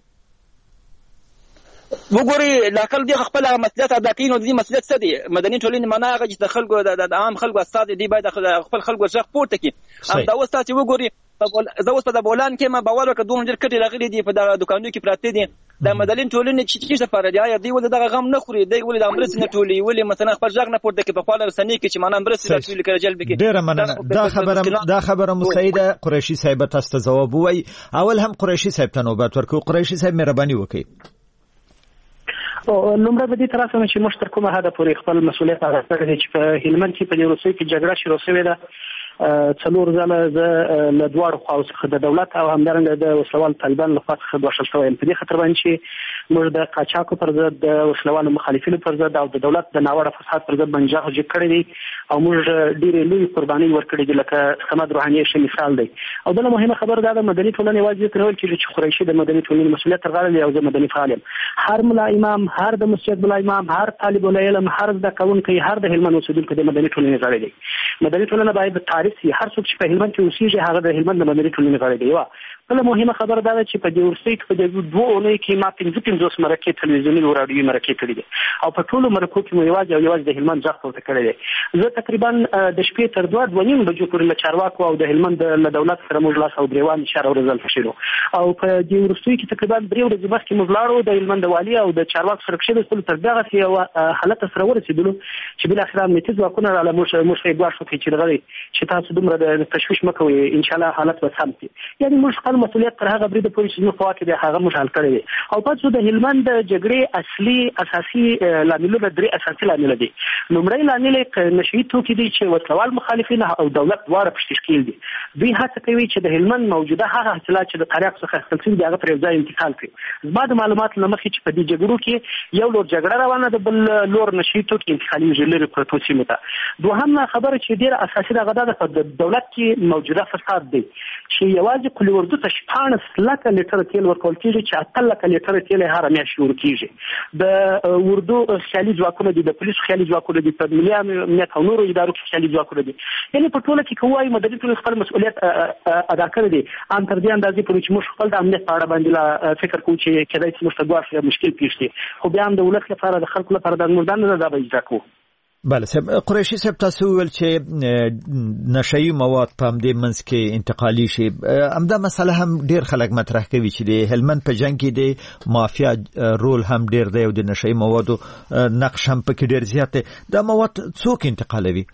[SPEAKER 15] وګورئ لاقل دی خپل مسؤلیت ادا کوي نو دې مسؤلیت څه دی مدني ټولنې معنا هغه چې د خلکو د عام خلکو استاد دی باید خپل خلکو ځخ پورته کوي. دا اوس تاسو وګورئ زه اوس په د بولان کې ما باور وکړ دوه ډېر کټې راغلي دي په دغه دوکانونو کې پراته دي د مدني ټولنې چې څه لپاره دی یا دی ولې دغه غم نه خوري دی ولې د امرس نه ټولي ولې مثلا خپل ځغ نه پورته کې په خپل رسنۍ کې چې معنا امرس نه ټولي کړي جلب کې
[SPEAKER 1] ډېر مننه. دا خبره مسعده قریشي صاحب تاسو ته جواب وای. اول هم قریشي صاحب ته نوبت ورکو. قریشي صاحب مهرباني وکړئ.
[SPEAKER 11] لومړی به دې تر اوسه چې موږ تر کومه حده پورې خپل مسؤلیت ادا کړی چې په هلمند کې په روسیې کې جګړه شروع شوې ده. څلور ځله زه له دواړو خواو څخه د دولت او همدارنګه د وسلوال طالبان لخوا څخه دوشل شوی یم په دې خاطر باندې چې موږ د قاچاقو پر ضد د وسلوالو مخالفینو پر ضد او د دولت د ناوړه فساد پر ضد باندې جهاد کړی دی او موږ ډېرې لویې قربانۍ ورکړې دي لکه صمد روحاني ښه مثال دی. او بله مهمه خبره دا ده مدني ټولنې یوازې تر ویل کېږي چې قریشي د مدني ټولنې مسؤلیت تر غاړه لري او زه مدني فعال یم. هر ملا امام هر د مسجد ملا امام هر طالب العلم هر زده کوونکی هر د هلمند اوسېدونکی د مدني ټولنې غړی دی. مدني ټولنه باید تعریف شي. هر څوک چې په هلمند کې اوسېږي هغه د هلمند د مدني ټولنې غړی دی. یوه بله مهمه خبره دا ده چې په دې وروستیو کې په دې دوه اونیو کې ما 55 مرکې تلویزیوني او راډیوي مرکې کړي دي او په ټولو مرکو کې مو یوازې د هلمند ځخ پورته کړی دی. زه تقریبا د شپې تر 2:30 بجو پورې له چارواکو او د هلمند له دولت سره موږ لاس او ګریوان اشاره ورزل شو او په دې وروستیو کې تقریبا 3 ورځې مخکې موږ لاړو د هلمند والي او د چارواکو سره کښېنستلو تر دغه یو حالت سره ورسېدلو چې بل اخر امنیتي ځواکونه را موږ ګواښ وکړي چې دغه چې تاسو دومره د تشویش مه کوئ ان شاء الله حالت به سم شي. یعنی موږ خپل مسؤلیت تر هغه برید پورې چې موږ په واکه دی هغه موږ حل کړی دی. او پاتې د هلمند د جګړې اصلي اساسي لاملونه درې اساسي لامل دي. لومړی لامل نشئی توکي دي چې وسلوال مخالفین او دولت دواړه په تشکیل دي. دوی هڅه کوي چې د هلمند موجوده هغه حاصلات چې د تاریخ څخه اخیستل شوي دي هغه پر ځای انتقال کړي. زما د معلوماتو له مخې چې په دې جګړو کې یو لور جګړه روانه ده بل لور نشئی توکي انتقالېږي لرې پرتو سیمو ته. دوهمه خبره چې ډېره اساسي دغه ده په دولت کې موجوده فساد دی چې یوازې قلي اردو ته 14 لکه لیټر تیل ورکول کېږي چې 8 لکه لیټر تیل هر میاشت ورکول کېږي. د اردو خیالي ځواکونه دي د پولیسو خیالي ځواکونه دي په ملي امنیت او نورو ادارو کې خیالي ځواکونه دي. یعنې په ټوله کې کومای مدني ټولنې خپل مسؤلیت ادا کړی دی. ان تر دې اندازې پورې چې موږ خپل د امنیت په اړه باندې فکر کوو چې کېدای شي موږ ته ګواښ یا مشکل پیښ شي خو بیا هم د ولس لپاره د خلکو لپاره د مردان نه دا به اجرا کوو.
[SPEAKER 1] بله صاحب قریشي صاحب تاسو ول چې نشئی مواد په همدې منځ کې انتقالي شي همدا مسله هم ډیر خلک مطرح کوي چې د هلمند په جنگ کې د مافیا رول هم ډیر دی او د نشئی موادو نقش هم پکې ډیر زیات دی دا مواد څوک انتقالوي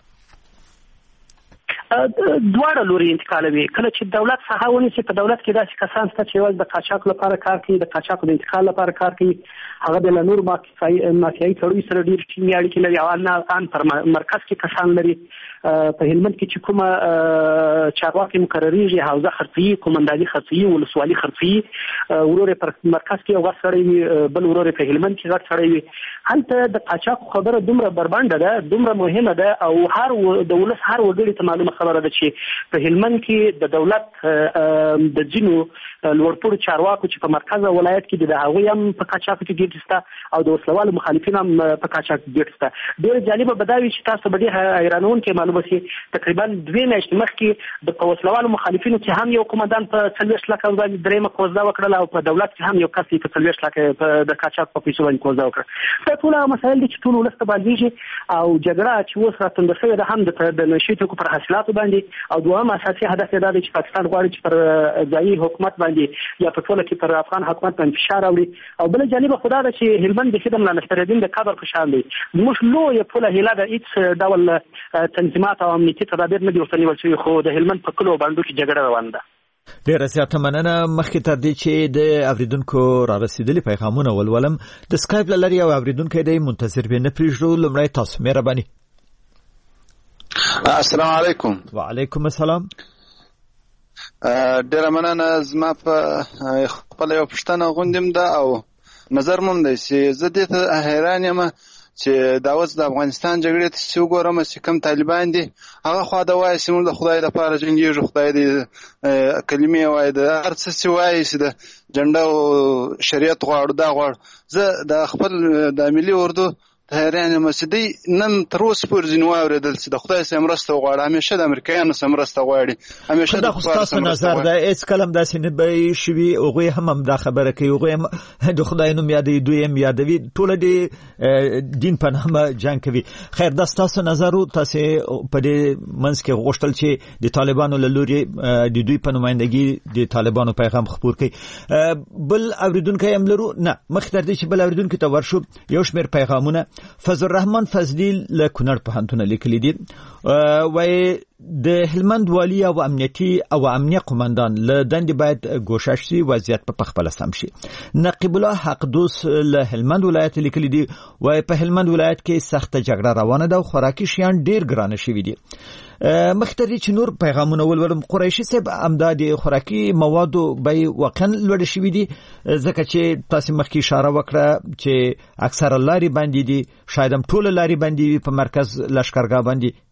[SPEAKER 11] دواړه لوري انتقالوي کله چې دولت څخه ونیسي په دولت کې داسې کسان شته چې د قاچاق لپاره کار کوي د قاچاق د انتقال لپاره کار کوي هغه د نور مافیایي تړوي سره ډیر ټینګ اړیکې لري او ان پر مرکز کې کسان لري په هلمند کې چې کومه چارواکي مقرریږي حوزه خرڅي کومندالي خرڅي ولسوالي خرڅي ورور پر مرکز کې یو غسړی بل ورور په هلمند کې غسړی وي هلته د قاچاق خبره دومره بربنده ده دومره مهمه ده او هر د ولس هر وګړي ته معلومه خبره ده چې په هلمند کې د دولت د جنو لوړپوړو چارواکو چې په مرکز ولایت کې د هغوی هم په قاچاق کې ګډسته او د وسلوالو مخالفین هم په قاچاق کې ګډسته ډېر جالبه بداوي چې تاسو به ډېر حیرانون کې معلومه شي تقریبا 2 میاشتې مخکې د وسلوالو مخالفینو چې هم یو قومندان په 40 لک باندې درېمه کوزدا وکړه او په دولت کې هم یو کس په 40 لک د قاچاق په پیسو باندې کوزدا وکړه دا ټول مسایل دي چې ټول ولست باندې او جګړه چې اوس راتند شوې ده هم د نشي توکو پر حاصلاتو باندې او دوهم اساسي هدف دا دی چې پاکستان غواړي چې پر ځایي حکومت باندې یا په ټوله کې پر افغان حکومت باندې فشار راوړي او بل جانب خدای دا چې هلمند د خدمت لنشتردین د کابل په شان دی موږ لوی په هیله د هیڅ ډول تنظیمات او امنیتي تدابیر نه دي ورته نیول شوي خو د هلمند په کلو باندې کې جګړه روانه ده
[SPEAKER 1] ډیره زیاته مننه مخکې تر دې چې د اوریدونکو را رسیدلي پیغامونه ولولم د سکایپ لري او اوریدونکو دی منتظر به نه پریږدو لمړی تاسو مهرباني
[SPEAKER 16] السلام علیکم
[SPEAKER 1] وعلیکم السلام
[SPEAKER 16] ډیره مننه زما په خپل یو پښتنه غوندم ده او نظر مونږ دی چې زه دې ته حیران یم چې دا اوس د افغانستان جګړې ته چې وګورم چې کوم طالبان دي هغه خوا د وایي چې موږ د خدای لپاره جنګېږو خدای دې کلمې وایي د هر څه چې وایي چې د جنډه او شریعت غواړو دا غواړو زه د خپل د ملي اردو حیران یم چې دوی نن تر اوسه پورې ځینې واورېدل چې د خدای څخه مرسته وغواړي همیشه د امریکایانو څخه مرسته غواړي همیشه
[SPEAKER 1] د ستاسو نظر ده هېڅ کله هم داسې نه به شوي هغوی هم همدا خبره کوي هغوی هم د خدای نوم یادوي دوی هم یادوي ټوله د دین په نامه جنګ کوي خیر دا ستاسو نظر و تاسې په دې منځ کې غوښتل چې د طالبانو له لورې د دوی په نمایندګي د طالبانو پیغام خپور کړي بل اوریدونکی هم لرو نه مخکې تر دې چې بل اوریدونکي ته ورشو یو شمېر پیغامونه فضل الرحمن فضلی له کونړ پوهنتون لیکلي دي وایي د هلمند والی او امنیه قومندان له دندې باید ګوښه شي وضعیت په خپله سم شي نقیب الله حق دوست له هلمند ولایت لیکلي دي وایي په هلمند ولایت کې سخته جګړه روانه ده او خوراکي شیان ډیر ګرانه شوي دي مختري چې نور پیغامونه ولولم قریشي صاحب امداد خوراکي موادو به واقعا لوړ شوي دي ځکه چې تاسو مخکې اشاره وکړه چې اکثر لاري باندې دي شاید هم ټول لاري باندې په مرکز لشکرګاه باندې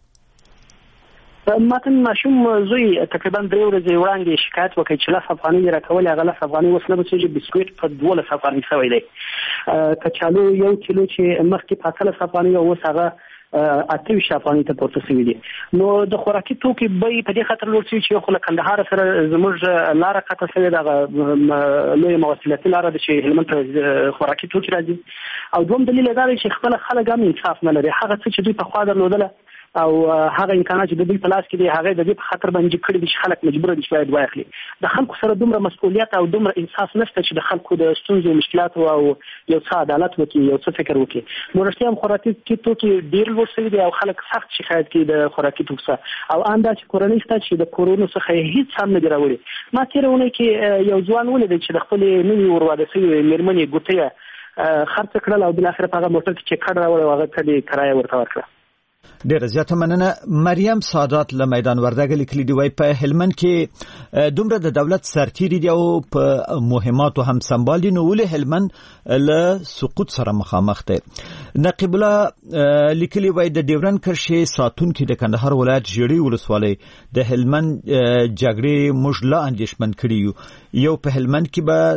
[SPEAKER 11] ماتن ماشوم زوی تقریبا 3 ورځې وړاندې شکایت وکړ چې 10 افغانۍ راکول هغه 10 افغانۍ وسله به چې بسکویټ په 12 افغانۍ شوی دی کچالو 1 کیلو چې مخکې په 13 افغانۍ او اوس هغه 28 افغانۍ ته پورته شوی دی نو د خوراکي توکي به په دې خاطر لوړ شي چې خو له کندهار سره زموږ لاره قطع شوې ده لوی مواصلاتي لاره ده چې هلمند ته خوراکي توکي راځي او دوم دلیل دا دی چې خپل خلک هم انصاف نه لري هغه څه چې دوی په خوا درلودله او هغه امکانات چې د دوی په لاس کې دي هغه د دې په خاطر باندې کړی دي چې خلک مجبور دي چې باید واخلي د خلکو سره دومره مسؤلیت او دومره انصاف نشته چې د خلکو د ستونزو مشکلات او یو څه عدالت وکړي یو څه فکر وکړي نو رښتیا هم خوراکي توکي ډېر لوړ شوي دي او خلک سخت شکایت کوي د خوراکي توکو څخه او ان دا چې کورنۍ شته چې د کورونو څخه هیڅ هم نه دي راوړي ما تېره اونۍ کې یو ځوان ولیدل چې د خپلې نوې ورواده شوې مېرمنې ګوتې خرڅ کړل او بالاخره په هغه موټر کې چې کډ راوړی هغه ته دې کرایه ورته ورکړه
[SPEAKER 1] ډیره زیاته مننه مریم سادات له میدان وردګ لیکلي دی وای په هلمند کې دومره د دولت سرتیری دی او په مهماتو هم سمبال دي نو ولې هلمند له سقوط سره مخامخ دی نقیب الله لیکلي وای د ډیورن کرښې ساتونکو د کندهار ولایت ژړی ولسوالۍ د هلمند جګړې موږ لا اندېښمن کړي یو په هلمند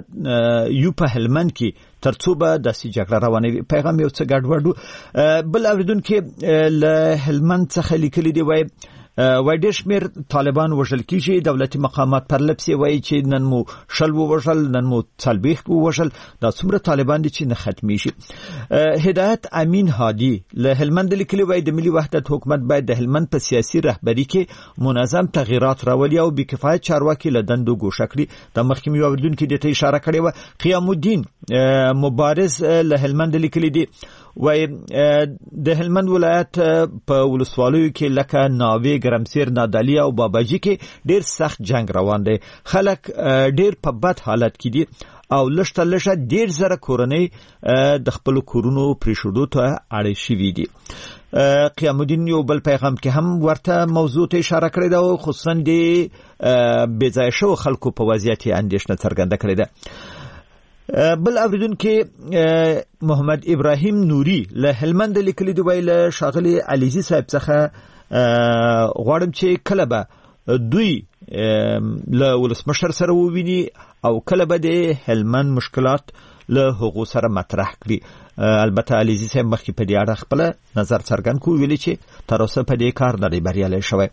[SPEAKER 1] کې ترڅو به داسې جګړه روانه وي پیغام یو څه ګډوډ بل اوریدونکو له هلمند څخه لیکلي دی وای وای ډېر شمېر طالبان وژل کیږي. دولتي مقامات پر لپسې وایي چې نن مو 60 ووژل، نن مو 40 ووژل. دا څومره طالبان دي چې نه ختمي شي. هدایت امین هادي له هلمند لیکلي وای د ملي وحدت حکومت باید د هلمند په سیاسي رهبری کې منظم تغییرات راولي او بکفایت چارواکي له دندو ګوښه کړي. د مخکمه اوریدونکو د ته اشاره کړې و. قیام الدین مبارز له هلمند لیکلي دي وای د هلمند ولایت په ولسوالیو کې لکه ناوې، ګرمسیر، نادعلي او باباجي کې ډیر سخت جنگ روان دی. خلک ډیر په بد حالت کې دي او لږه ډیر زره کورنۍ د خپل کورونو پریښودو ته اړ شوي دي. قیام الدین یو بل پیغام کې هم ورته موضوع ته اشاره کړې ده او خصوصا د بې ځای شوو خلکو په وضعیت یې اندېښنه څرګنده کړې ده. بل اوریدونکو محمد ابراهیم نوري له هلمند لیکلي دی وای له شاغلي علیزي صاحب څخه غواړم چې کله به دوی له ولسمشر سره وویني او کله به د هلمند مشکلات له هغو سره مطرح کړي. البته علیزي صاحب مخکې په دې اړه خپل نظر څرګند کړ، ویلي چې تر اوسه په دې کار نه دی بریالی شوی.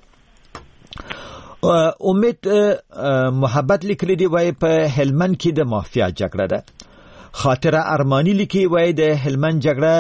[SPEAKER 1] امید محبت لیکلی دی وای په هلمند کې د مافیا جګړه ده. خاطره ارمانی لیکي وای د هلمند جګړه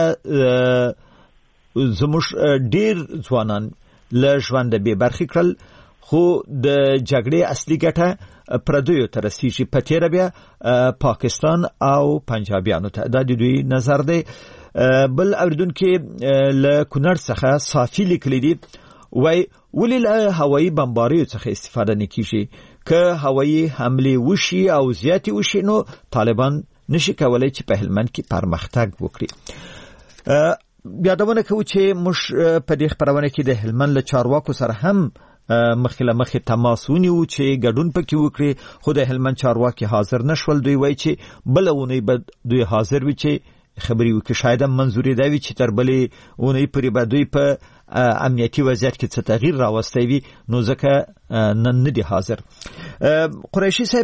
[SPEAKER 1] زموږ ډیر ځوانان له ژوند به برخې کړل، خو د جګړې اصلي ګټه پردیو ته رسیږي، په تیر بیا پاکستان او پنجابیانو ته. دا د دوی نظر دی. بل اوریدونکو له کونړ څخه صافي لیکلی دی وای ولې له هوایي بمباریو څخه استفاده نه کیږي؟ که هوایي حمله وشي او زیاتې وشي نو طالبان نشي کولای چې په هلمند کې پرمختګ وکړي. یادونه کوو چې موږ په دې خبرونه کې د هلمند له چارواکو سره هم مخکې تماس ونیو چې ګډون پکې وکړي، خو د هلمند چارواکي حاضر نشول. دوی وایي چې بلونه به دوی حاضر وي چې خبري وکړي. شاید منظوري دا وي چې تر بلې اونۍ پورې به دوی په امنیتي وضعیت کې څه تغییر راوستی وي، نو ځکه نن نه دي حاضر. قریشي صاحب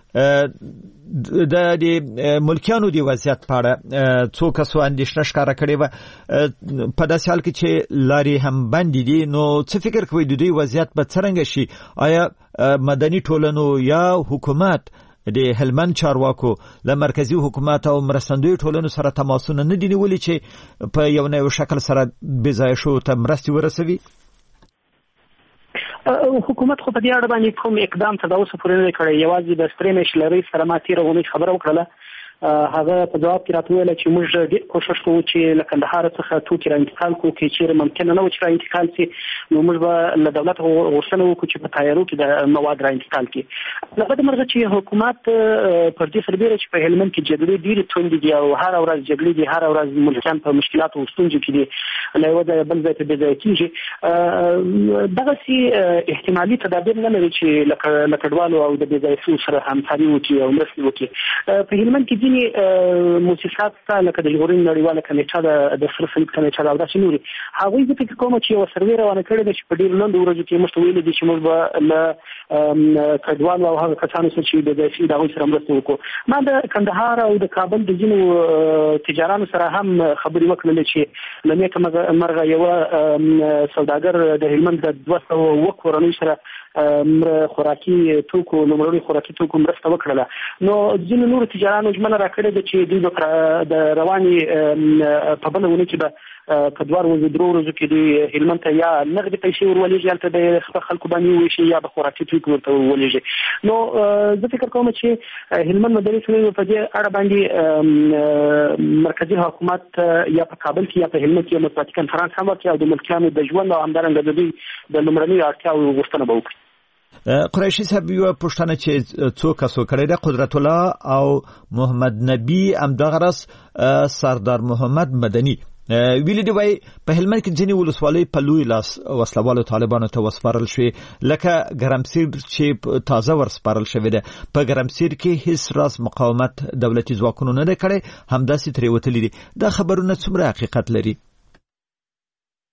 [SPEAKER 1] د ملکیانو دی وضعیت په اړه څو کسو اندېښنه ښکاره کړې وه. په داسې حال کې چې لارې هم بندې دي، نو څه فکر کوئ د دوی وضعیت به څرنګه شي؟ آیا مدني ټولنو یا حکومت د هلمند چارواکو له مرکزی حکومت او مرستندوی ټولنو سره تماسونه نه دي نیولي چې په یو نه یو شکل سره بې ځایه شوو ته مرستې ورسوي؟
[SPEAKER 11] حکومت خو په دې اړه باندې کوم اقدام تر اوسه پورې نه کړی. یوازې د سترې میشلرۍ سره ما تېره اونۍ خبره وکړله. هغه په جواب کې راته ویل چې موږ ډېر کوشش کوو چې له کندهار څخه توکي را انتقال کړو، کې چیرې ممکن نه و چې را انتقال شي نو موږ به له دولت غوښتنه وکړو چې په تیارو کې د مواد را انتقال کړي. له بده مرغه چې حکومت پر دې سربېره چې په هلمند کې جګړې ډېرې توندې دي او هر ورځ جګړې دي، هر ورځ ملکیان په مشکلاتو او ستونزو کې دي، له یوه ځایه بل ځای ته بې ځایه کېږي. دغسې احتمالي تدابیر نه لري چې له کډوالو او د بې ځایه شوو سره همکاري وکړي او مرستې وکړي. په هلمند کې ځینې مؤسسات لکه د ژغورنې نړیواله کمیټه د سره صلیب کمیټه او داسې نورې، هغوی زه فکر کوم چې یوه سروې روانه کړې ده چې په ډېرو لنډو ورځو کې موږ ته ویلي دي چې موږ به له کډوالو او هغه کسانو سره چې بې ځایه شوي د هغوی سره مرسته وکړو. ما د کندهار او د کابل د ځینو تجارانو سره هم خبرې وکړلې چې له نیکه مرغه یوه سوداګر د هلمند د 200 کورنیو سره خوراکي توکو لومړني خوراکي توکو مرسته وکړله. نو ځینو نورو تجارانو ژمنه راکړې ده چې دوی به د روانې په بله اونۍ کې به په 2 ورځو 3 ورځو کې دوی هلمند ته یا نغدې پیسې ورولېږي، هلته د خلکو باندې وویشي، یا به خوراکي توکي ورته وولېږي. نو زه فکر کوم چې هلمند مدني ټولنې په دې اړه باندې مرکزي حکومت یا په کابل کې یا په هلمند کې مطبوعاتي کنفرانس هم وکړي او د ملکیانو د ژوند او همدارنګه د دوی د لومړنیو اړتیاوو غوښتنه به وکړي.
[SPEAKER 1] قریشي صاحب یو پوښتنه چې څو کسو کړې ده، قدرت الله او محمد نبی امدغرس سردار محمد مدني ویلي دی وای په هلمند کې ځینې ولسوالۍ په لوی لاس وسلوالو طالبانو ته وسپارل شوې، لکه ګرمسیر چې تازه ورسپارل شوې ده. په ګرمسیر کې هیڅ راز مقاومت دولتي ځواکونو نه دی کړی، همداسې ترې وتلي دي. دا خبرونه څومره حقیقت لري؟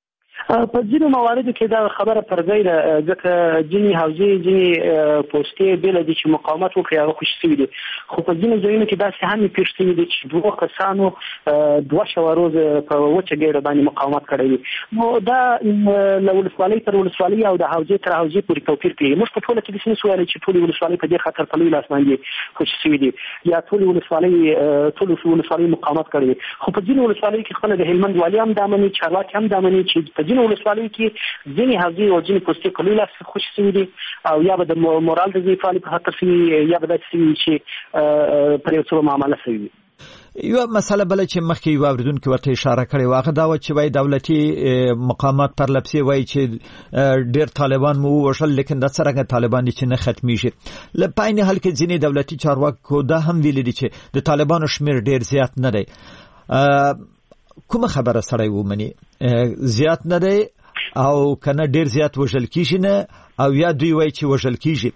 [SPEAKER 11] په ځینو مواردو کې دا خبره پر ځای ده، ځکه ځینې حوزې ځینې پوسټې بېله دي چې مقاومت وکړي هغه خوشي شوي دي، خو په ځینو ځایونو کې داسې هم پېښ شوي دي چې 2 کسانو 2 شواروز په وچه ګېډه باندې مقاومت کړی وي. نو دا له ولسوالۍ تر ولسوالۍ او د حوزې تر حوزې پورې توپیر کوي. موږ په ټوله کې داسې نشو ویلی چې ټولې ولسوالۍ په دې خاطر په لوی لاس باندې خوشي شوي دي یا ټولې ولسوالۍ مقاومت کړی وي، خو په ځینو ولسوالیو کې خپله د هلمند والي هم دا مني، چارواکي هم دا مني چې په ځینو ولسوالیو کې ځینې حوزې او ځینې پوستې په لوی لاس خوشي شوي دي او یا به د مورال د ضعیفوالي په خاطر شوي یا به داسې شوي چې پر یو څه معامله شوي وي.
[SPEAKER 1] یو مسله بل چې مخکې یو اوریدونکو ورته اشاره کړې واغه دا و چې وای دولتي مقامات پر لپسې وای چې ډېر طالبان مو وشل، لیکن د څرنګه طالبان چې نه ختميږي. لپاره په حال کې ځینې دولتي چارواکو دا هم ویل دي چې د طالبانو شمیر ډېر زیات نه دی. کومه خبره سړی ومني؟ زیات نه دی او کنه ډېر زیات وژل کیږي نه، او یا دوی وای چې وژل کیږي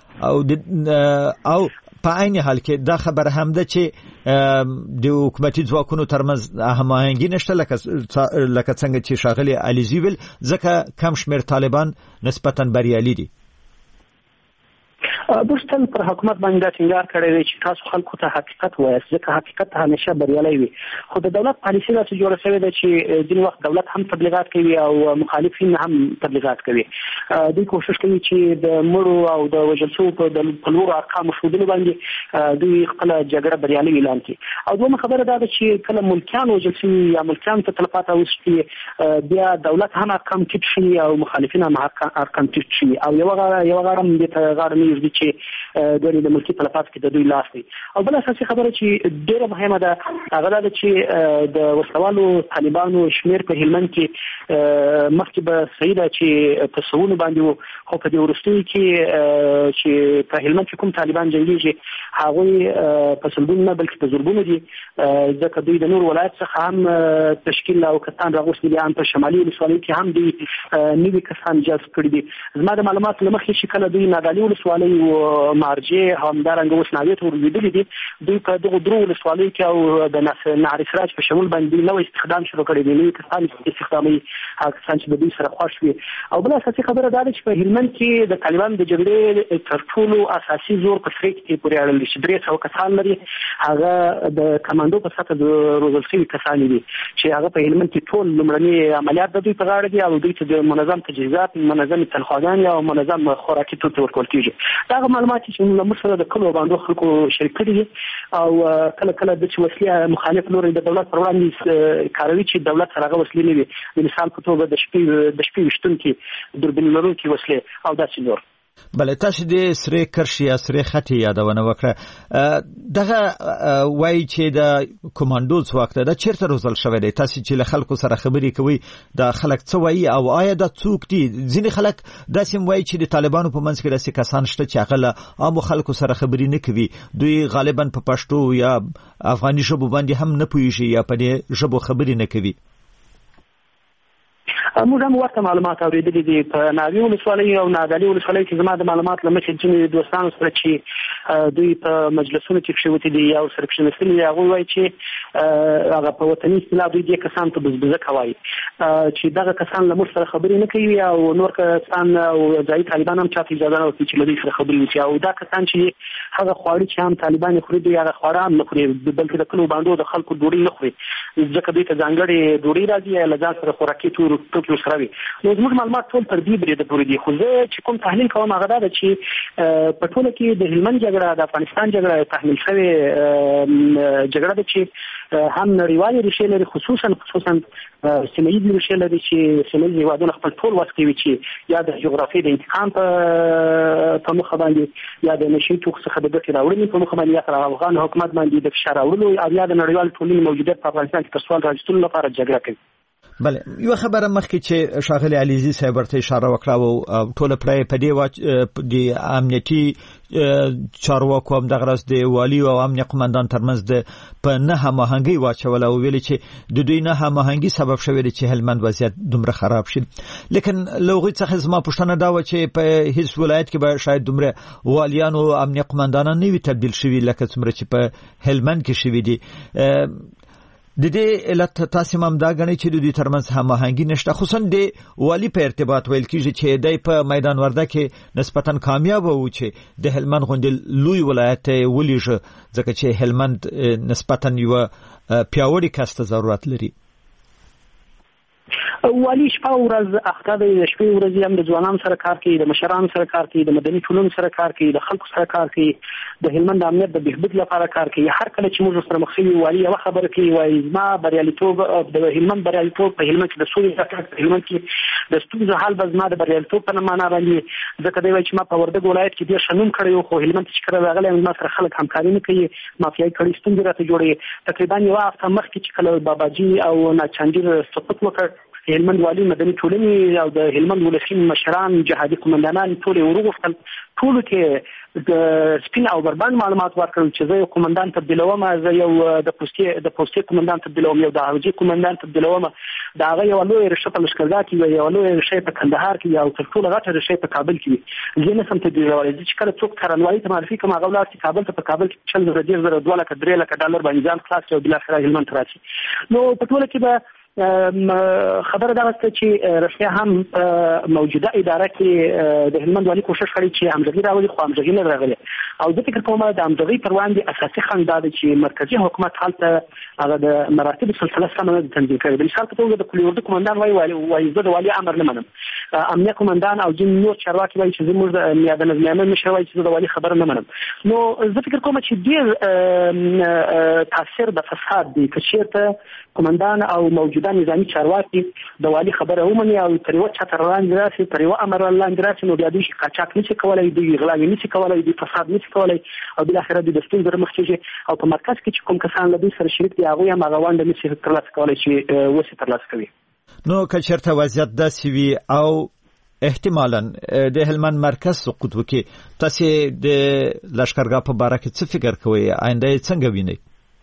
[SPEAKER 1] او په عین حال کې دا خبر هم ده چې د حکومتي ځواکونو ترمنځ هماهنګي نشته، لکه څنګه چې ښاغلي علیزي ویل، ځکه کم شمیر طالبان نسبتاً بریالي دي.
[SPEAKER 11] دوستان پر حکومت باندې دا ټینګار کړی دی چې تاسو خلکو ته حقیقت وایاست، ځکه حقیقت همیشه بریالی وي. خو د دولت پالیسي داسې جوړه شوې ده چې ځینې وخت دولت هم تبلیغات کوي او مخالفین هم تبلیغات کوي. دوی کوشش کوي چې د مړو او د وژل شوو په لوړو ارقامو ښودلو باندې دوی خپله جګړه بریالۍ اعلان کړي. او دومره خبره دا ده چې کله ملکیان وژل شوي یا ملکیان ته تلفات اوښتي، بیا دولت هم ارقام ټیټ شوي او مخالفین هم ارقام ټیټ شوي او یوه غاړه هم دې ته غاړه نه ږدي چې د ملکي تلفات کې د دوی لاس دی. او بل اساسي خبره چې ډېره مهمه ده هغه دا ده چې د وسلوالو طالبانو شمیر په هلمند کې مخکې به صحیح ده چې په سوونو باندې وو، خو په دې وروستیو کې چې په هلمند کې کوم طالبان جنګېږي هغوی په سلګونو نه بلکې په زرګونو دي، ځکه دوی د نور ولایت څخه هم تشکیل او کسان راغوښتي دي، هم په شمالي ولسوالیو کې هم دوی نوي کسان جذب کړي دي. زما د معلوماتو له مخې چې کله دوی نادعلي ولسوالۍ مارجې همدارنګه اوس ناوې ته ورلوېدلي دي، دوی په دغو 3 ولسوالیو کې او د نهر سراج په شمول باندې نوی استخدام شروع کړی دی، نوي کسان استخداموي، هغه کسان چې د دوی سره خوښ وي. او بل اساسي خبره دا ده چې په هلمند کې د طالبانو د جګړې تر ټولو اساسي زور په سرې کې پورې اړه لري چې 300 کسان لري، هغه د کمانډو په سطحه د روزل شوي کسان دي چې هغه په هلمند کې ټول لومړني عملیات د دوی په غاړه دي او دوی ته د منظم تجهیزات، منظم تنخواګانې او منظم خوراکي توکي ورکول کېږي. دا معلومات چې موږ سره د کلو باندې خلکو شریک کړي دي او کله کله د وسلې مخالف لوري د دولت پر وړاندې کاروي چې دولت سره هغه وسلې نه وي، د مثال په توګه د شپې وشتونکي دوربین لرونکي وسلې او داسې نور.
[SPEAKER 1] بله تاسو د سری کرش یا سری خطي یادونه وکړه، دغه وایي چې د کمانډو ځواک ته چیرته روزل شوی دی؟ تاسو چې له خلکو سره خبرې کوي د خلک څه وایي او آیا دا څوک دي؟ ځینې خلک داسې وایي چې د طالبانو په منځ کې داسې کسان شته چې هغه له عامو خلکو سره خبرې نه کوي، دوی غالبا په پښتو یا افغاني ژبو باندې هم نه پوهیږي یا په دې ژبو خبرې نه کوي.
[SPEAKER 11] موږ هم ورته معلومات اورېدلي دي په ناوې ولسوالۍ او نادعلي ولسوالۍ کې. زما د معلومات له مخې ځینې دوستانو سره چې دوی په مجلسونو کې کښېوتي دي یا ورسره کښېنستلي دي، هغوی وایي چې هغه په وطني اصطلاح دوی دې کسان ته بزبزکه وایي، چې دغه کسان له موږ سره خبرې نه کوي او نور کسان او ځایي طالبان هم چاته اجازه نه ورکوي چې له دوی سره خبرې وکړي. او دا کسان چې هغه خواړه چې هم طالبان خوري دوی هغه خواړه هم نه خوري، بلکې د کلو باندو د خلکو ډوډۍ نه خوري، ځکه دوی ته ځانګړې ډوډۍ راځي له ځان سره خوراکي توکي ورسره وي. نو زموږ معلومات ټول تر دې برېده پورې دي، خو زه چې کوم تحلیل کوم هغه دا ده چې په ټوله کې د هلمند جګړه د افغانستان جګړه تحمیل شوې جګړه ده چې هم نړیوالې ریښې لري، خصوصا سیمه ییزې ریښې لري چې سیمه ییز هېوادونه خپل ټول وس کوي چې یا د جغرافیې د انتقام په مخه باندې یا د نشي توکو څخه د ګټې راوړنې په مخه باندې یا پر افغان حکومت باندې د فشار راوړلو او یا د نړیوال ټولنې موجودیت په افغانستان کې تر سوال راوستلو لپاره جګړه کوي.
[SPEAKER 1] بله یو خبره مخکې چې ښاغلي علیزي صاحب ورته اشاره وکړه او ټوله پرې په دې د امنیتي چارواکو هم دغه راز د والي او امنیه قومندان ترمنځ د په نه هماهنګۍ واچوله او ویلي چې د دوی نه هماهنګي سبب شوی دی چې هلمند وضعیت دومره خراب شي. لیکن له هغوی څخه زما پوښتنه دا وه چې په هیڅ ولایت کې به شاید دومره والیان او امنیه قومندانان نه وي تبدیل شوي لکه څومره چې په هلمند کې شوي دي. د دې علت تاسو هم دا غنئ چې د دې ترمنځ هماهنګي نشته، خصوصا د والی په ارتباط ویل کیږي چې د په میدان ورده کې نسبتا کامیاب وو چې د هلمند غوندې لوی ولایت ولېږه، ځکه چې هلمند نسبتا یو پیاوړی کسته ضرورت لري.
[SPEAKER 11] والی شپه ورځ اخته د شپې ورځې هم د ځوانانو سره کار کوي، د مشرانو سره کار کوي، د مدني ټولنو سره کار کوي، د خلکو سره کار کوي، د هلمند امنیت د بهبود لپاره کار کوي. هر کله چې موږ سره مخ شوي والی یو خبره کوي، وایي زما بریالیتوب د هلمند بریالیتوب په هلمند کې د سولې په هلمند کې د ستونزو حل به زما د بریالیتوب په معنا باندې، ځکه دی وایي چې ما په وردګ ولایت کې ډېر شنوم کړی وو، خو هلمند چې کله راغلی ما سره خلک همکاري نه کوي، مافیایي کړي ستونزې راته جوړوي. تقریبا یو هفته مخکې چې کله باباجي او ناچاندیر سقوط وکړ، هلمند والی مدني ټولنې او د هلمند ولسي مشران جهادي قومندانان ټول ورغوښتل، ټول کې د سپین او بربند معلومات ورکړل چې زه یو قومندان تبدیلوم، زه یو د پوستې قومندان تبدیلوم، یو د حوجي قومندان تبدیلوم، دا هغه یو لوی رشته په لشکرګاه کې، یو لوی رشته په کندهار کې، او تر ټولو غټه رشته په کابل کې. زه نه سم تبدیلولی، چې کله څوک څارنوالي ته معرفي کوم هغه ولاړ چې کابل ته، په کابل کې 40,000 2 لک 3 لک ډالر باندې ځان خلاص او بل اخر هلمند راشي. نو په ټوله کې به خبره دا وسته چې رښتیا هم موجوده اداره کې د هلمند والی کوشش کړی چې همغږي راولي، خو همغږي نه راغلی. او زه فکر کوم د همغږي پر وړاندې اساسي خنډ دا دی چې مرکزي حکومت هلته هغه د مراتب سلسله سمه نه تنظیم کړې. د مثال په توګه د کلي اردو قومندان وایي زه د والي امر نه منم، امنیه قومندان او ځینې نور چارواکي وایي چې زموږ د نظامیانو مشر وایي چې زه د والي خبره نه منم. نو زه فکر کوم چې ډېر تاثیر د فساد دی که چېرته قومندان او موجوده نظامی چارواکي د والي خبره ومني او تر یوه چتر لاندې راشي، تر یوه امر لاندې راشي، نو بیا دوی قاچاق نشي کولی، دوی غلاوې نشي کولی، دوی فساد نشي کولی، او بالاخره دوی د ستونزو مخ کېږي. او په مرکز کې چې کوم کسان له دوی سره شریک دي هغوی هم هغه ونډه نشي ترلاسه کولی چې اوس یې ترلاسه کوي.
[SPEAKER 1] نو که چېرته وضعیت داسې وي او احتمالاً د هلمند مرکز سقوط وکړي، تاسې د لشکرګاه په باره کې څه فکر کوئ؟ آینده یې څنګه وینئ؟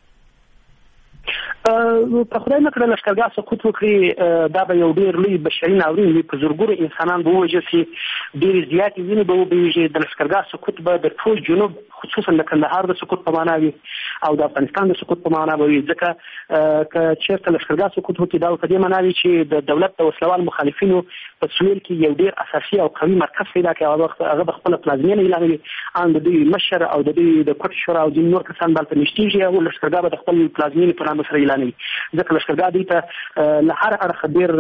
[SPEAKER 11] په خدای نه کړه لشکرګاه سقوط وکړي، دا به یو ډېر لوی بشري ناورین وي، په زرګونو انسانان به ووژل شي، ډېرې زیاتې وینې به وبهیږي. د لشکرګاه سقوط به د ټول جنوب خصوصا د کندهار د سقوط په معنا وي او د افغانستان د سقوط په معنا به وي، ځکه که چېرته لشکرګاه سقوط وکړي دا په دې معنا وي چې د دولت د وسلوال مخالفینو په سویل کې یو ډېر اساسي او قوي مرکز پیدا کړي، هغه به خپله پلازمینه اعلانوي، ان د دوی مشر او د دوی د کوټ شورا او ځینې نور کسان به هلته مېشتېږي او لشکرګاه به د خپل پلازمینې په نامه سره اعلانوي، ځکه لشکرګاه دوی ته له هر اړخه ډېر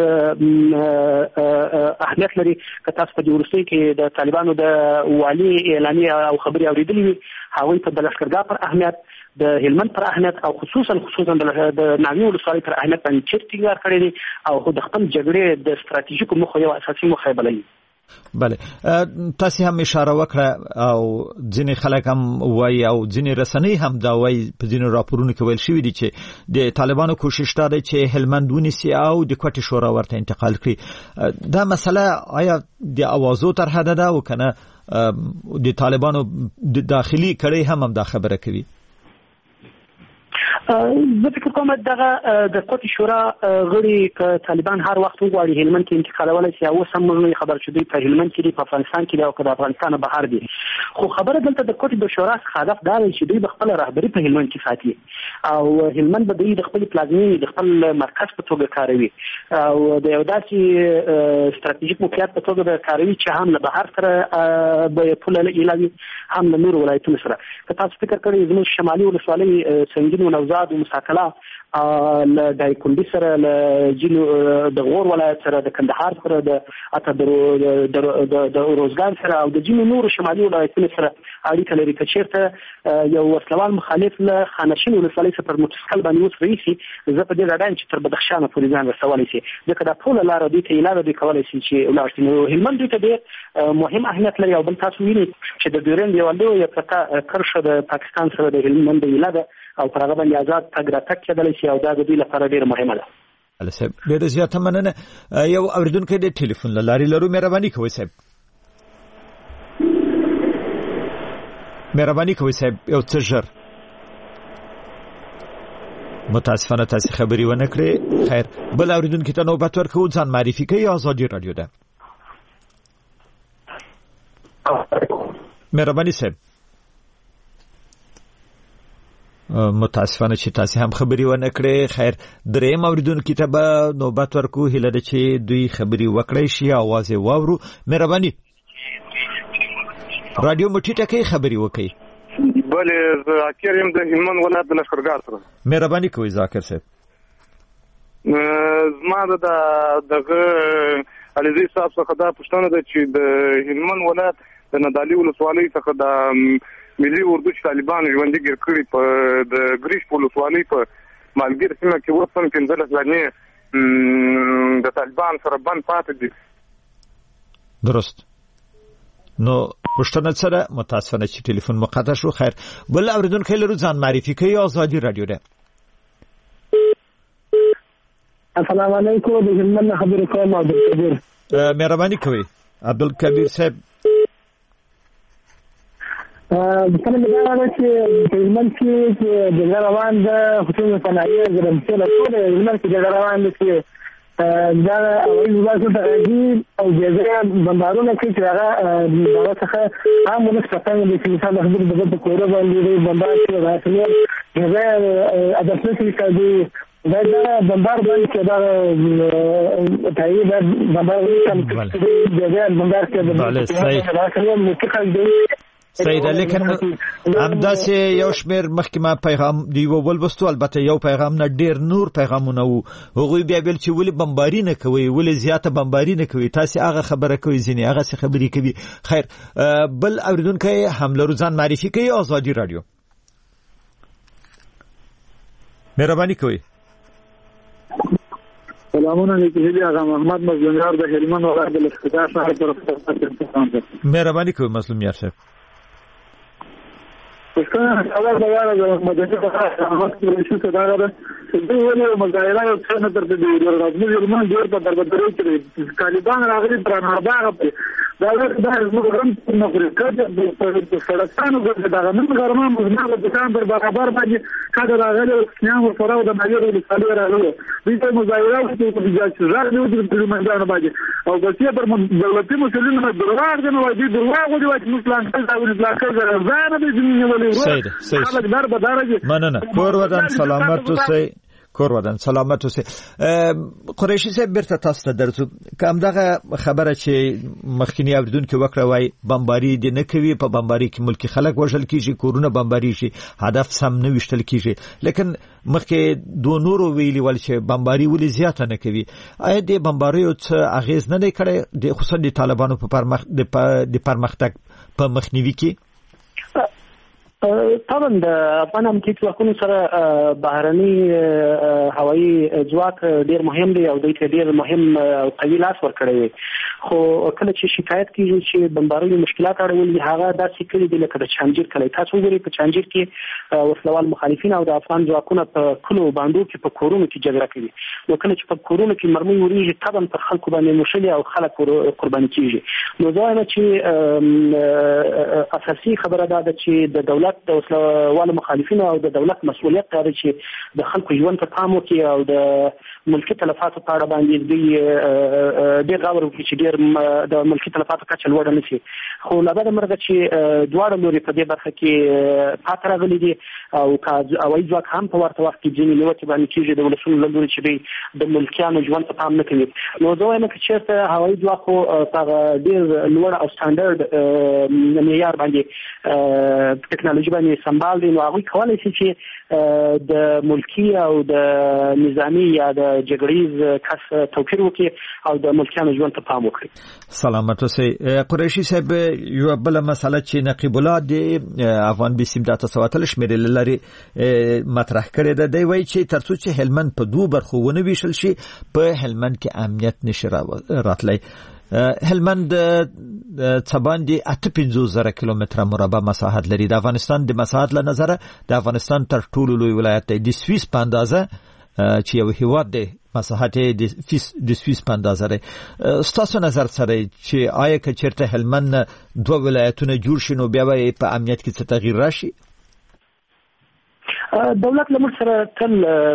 [SPEAKER 11] اهمیت لري. که تاسو په دې وروستیو کې د طالبانو د والي اعلامیې او خبرې اورېدلې وي، هغوی ته د لشکرګاه پر اهمیت، د هلمند پر اهمیت او خصوصا د ناوې ولسوالۍ پر اهمیت باندې چیرې ټینګار کړی دي او د خپل جګړې د ستراتیژیکو موخو یو اساسي موخه یې بللي.
[SPEAKER 1] بله، تاسو هم اشاره وکړه او ځینې خلک هم وایي او ځینې رسنۍ هم دا وایي، په ځینې راپورونو کې ویل شوي دي چې د طالبانو کوشش دا دی چې هلمند ونیسي او د کوټې شورا ورته انتقال کړي. دا مسله آیا د اوازو تر حده ده او که نه د طالبانو د داخلي کړۍ هم دا خبره کوي؟
[SPEAKER 11] زه فکر کوم دغه د کوټې شورا غړي که طالبان هر وخت وغواړي هلمند کې انتقالولی شي، اوس هم موږ خبر چې دوی په هلمند کې دي، په افغانستان کې دي او که د افغانستان بهر دي. خو خبره دلته د کوټې د شورا څخه هدف دا دی چې دوی به خپله رهبري په هلمند کې ساتي او هلمند به دوی د خپلې پلازمینې د خپل مرکز په توګه کاروي او د یو داسې ستراتیژیک موقعیت په توګه به کاروي چې هم له بهر سره به پوله اعلانوي، هم له نورو ولایتونو سره. که تاسو فکر کړئ زموږ شمالي ولسوالۍ سنګین و نوزاد و مساکله له دایکنډي سره، له ځینو د غور ولایت سره، د کندهار سره، د روزګان سره او د ځینو نورو شمالي ولایتونو سره اړیکه لري. که چېرته یو وسلوال مخالف له خانشین ولسوالۍ څخه پر موټرسایکل باندې وسپري شي، زه په دې ډاډه یم چې تر بدخشانه پورې ځان رسولی شي، ځکه دا ټوله لاره دوی ته لاره دوی کولی شي چې ولاړ شي. نو هلمند دوی ته ډېر مهم اهمیت لري. او بل تاسو وینئ چې د ډیورنډ یوه لویه پرته کرښه د پاکستان سره د هلمند ایله ده او پر هغه باندې آزاد تګ راتګ کېدلی شي او دا د دوی لپاره ډېره مهمه ده.
[SPEAKER 1] صاحب ډېره زیاته مننه. یو اورېدونکی د ټلیفون له لارې لرو، مهرباني کوئ صاحب. مهرباني کوئ صاحب، یو څه ژر. متاسفانه تاسې خبرې ونه کړې. خیر، بل اورېدونکي ته نوبت ورکوو، ځان معرفي کوي. ازادي راډیو ده. مهرباني صاحب. متاسفانه چې تاسو هم خبري ونه کړې. خیر دریم اوریدونکو ته به نوبت ورکو، هیله ده چې دوی خبري وکړي شي आवाज واورو. مهرباني رادیو مټی ټکی خبري وکړي.
[SPEAKER 10] بله ذاکر يم د هلمند ولایت د لشکرګاه سره.
[SPEAKER 1] مهرباني کوئ ذاکر صاحب.
[SPEAKER 10] زما دغه علي صاحب څخه دا پوښتنه ده چې د هلمند ولایت د ندالي ولسوالۍ څخه د ملي اردو چې طالبان ژوندۍ ګیر کړي په د ګریش په ولسوالۍ په مالګیر سیمه کې وسم 15 لانې د طالبان سره بند پاتې دي.
[SPEAKER 1] درست. نو پښتنه سره متاسفانه چې ټلیفون مقطع شو. خیر بل اوریدونکو لرو ځان معرفي کوي. آزادي رادیو ده.
[SPEAKER 17] السلام علیکم. د هلمند خبرې کوم عبدالکبیر.
[SPEAKER 1] مهرباني کوي عبدالکبیر صاحب.
[SPEAKER 17] مثلا مداره چې هلمند کې د روان د خصوصي صنایع زرمسته له ټول هلمند کې د روان دي چې دا اوایي وزارت ته راځي او جزاء بمبارونه کوي چې هغه دا څخه عام مستقیم دي چې مثلا د خبرې د کورو باندې بمبار شي راځي جزاء ادفنه کوي دا بمبار باندې چې دا تایید بمبار
[SPEAKER 1] صحیح ده. لیکن همداسې یو شمېر مخکې ما پیغام دی ولوستو، البته یو پیغام نه ډېر نور پیغامونه وو. هغوی بیا ویل چې ولې بمباري نه کوي، ولې زیاته بمباري نه کوي، تاسې هغه خبره کوي، ځینې هغسې خبرې کوي. خیر بل اورېدونکی هم لرو ځان معرفي کوي. آزادي رادیو. مهرباني کوي.
[SPEAKER 18] سلامونه علیکم. هغه محمد مظلومیار د هلمند ولایت د لشکرګاه شهر پر
[SPEAKER 1] مهرباني کوي مظلومیار صاحب.
[SPEAKER 18] پښتنه خبر دا یاره د مدني خدمات کې شو دا ده چې دوی ولې مظاهره او څنګه تر دې راځي هلمند ډېر په دربدري کې طالبان راغلي پرانهارباغه دا زموږ هم نه پرې کړي په سړکانو کې دا نه ګرمه مزمنه د کان پر برابر باندې کاده راغلي نو سره د مالیو د سالو راغلي دوی ته مظاهره کوي په دې چې راغلي د میدان باندې او د څه پر دولتي مسؤلینو دروغ دي نو دي دروغ دي چې موږ پلان کړی دا پلان کړی ځان دې ولې
[SPEAKER 1] مننه. کور ودان سلامت اوسئ. کور ودان سلامت اوسئ. قریشي صاحب بیرته تاسو ته درځو. کوم دغه خبره چې مخکینی اوریدونکو وکړه وای بمباري دي نه کوي، په بمباري کې ملکی خلک وژل کیږي، کورونه بمباري شي، هدف سم نه وشتل کیږي. لیکن مخکې دوه نورو ویلي ول چې بمباري ولې زیاته نه کوي. آیا د بمباري او څه اغیز نه دی کړی د خصوصا د طالبانو په پرمختګ په مخنیوي کې؟
[SPEAKER 11] طبعا د افغان امنیتي ځواکونو سره بهرني هوایي ځواک ډیر مهم دی او دوی ته ډیر مهم او قوي لاس ورکړی وي. خو کله چې شکایت کیږي چې بمباري مشکلات اړول دي هغه داسې کړي دي لکه د چانجیر کلی. تاسو وګورئ په چانجیر کې وسلوال مخالفین او د افغان ځواکونه په کلو باندې کې په کورونو کې جګړه کوي. نو کله چې په کورونو کې مرمۍ وريږي طبعا پر خلکو باندې مشکل او خلک قرباني کیږي. نو دا چې اساسي خبره ده چې د دولت د وسلوال مخالفین او د دولت مسؤلیت لري چې د خلکو ژوند ته پام وکړي او د ملکی تلفاتو په اړه باندې ډېر غور وکړي چې ډېر د ملکی تلفاتو کچه لوړه نه شي. خو له بده مرغه چې دواړه لوري په دې برخه کې پاتې راغلي دي او هوایي ځواک هم په ورته وخت کې ځینې نیوکې باندې کېږي د ولسونو له لوري چې دوی د ملکیانو ژوند ته پام نه کوي. نو زه وایم که چېرته هوایي ځواک خو په ډېر لوړ او سټانډرډ معیار باندې ټکنالوژي باندې سمبال دي نو هغوی کولی شي چې د ملکي او د نظامي یا د جګړیز کس توپیر وکړي او د ملکیانو ژوند ته پام وکړي.
[SPEAKER 1] سلامت اوسئ. قریشي صاحب یو بل مسله چې نقیب الله د افغان بیسیم د تاسواتل شمیرل لري مطرح کړی ده. دی وایي چې ترڅو چې هلمند په دوه برخو ونه ویشل شي په هلمند کې امنیت نشي راتلی. هلمند څباندې 85,000 کیلومتره مربع مساحت لري. د افغانستان د مساحت له نظره د افغانستان تر ټولو لوی ولایت دی. د سویس په اندازه چې یو هیواد دی مساحت د سویس په اندازه دی. ستاسو نظر سره چې آیا که چېرته هلمند دوه ولایتونه جوړ شي نو بیا به په امنیت کې څه تغییر راشي؟
[SPEAKER 11] دولت له موږ سره تل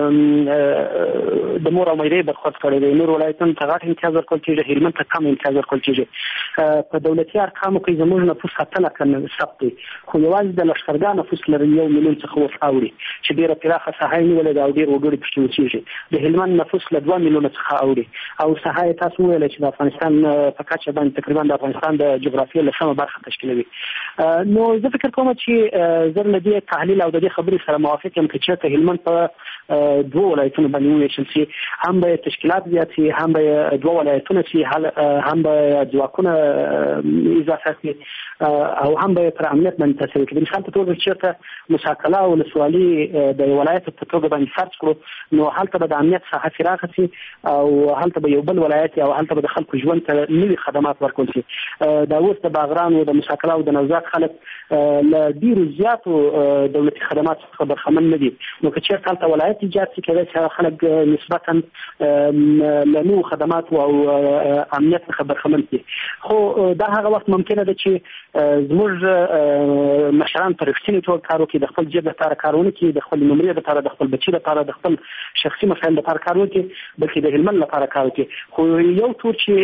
[SPEAKER 11] د مور او میرې برخورد کړی دی. نور ولایتونو ته غټ امتیاز ورکول کېږي، هلمند ته کم امتیاز ورکول کېږي. په دولتي ارقامو کې زموږ نفوس 7 لکه ثبت دی، خو یوازې د لښکرګاه نفوس لري 1 میلیون څخه اوس اوړي چې ډېره پراخه ساحه یې نیولې ده او ډېر وګړي پکې اوسېږي. د هلمند نفوس له 2 میلیونه څخه اوړي او ساحه یې تاسو وویل چې د افغانستان په کچه باندې تقریبا د افغانستان د جغرافیې له سمه برخه تشکیلوي. نو زه فکر کوم چې زه له دې تحلیل او د دې خبرې سره موافق یم چې چېرته هلمند په 2 ولایتونو باندې وویشل شي، هم به تشکیلات زیات شي، هم به 2 ولایتونه شي، هم به ځواکونه اضافه شي او هم به پر امنیت باندې تاثیر وکړي. مثال په توګه چېرته موسی قلعه ولسوالي د ولایت په توګه باندې فرض کړو، نو هلته به د امنیت ساحه پراخه شي او هلته به یو بل ولایت او هلته به د خلکو ژوند ته نوي خدمات ورکول شي. دا اوس د باغران او د موسی قلعه او د نوزاد خلک له ډېرو زیاتو دولتي خدمات څخه برخمن نه دي. نو که چېرته هلته ولایت ایجاد شي، کېدای شي خلک نسبتا له نوو خدماتو او امنیت څخه برخمن شي. خو دا هغه وخت ممکنه ده چې زموږ مشران په رښتینې توګه کار وکړي، د خپل جیب لپاره کار ونه کړي، د خپل نمرې لپاره، د خپل بچي لپاره، د خپل شخصي مسایل لپاره کار ونه کړي، بلکې د هلمند لپاره کار وکړي. خو یو تور چې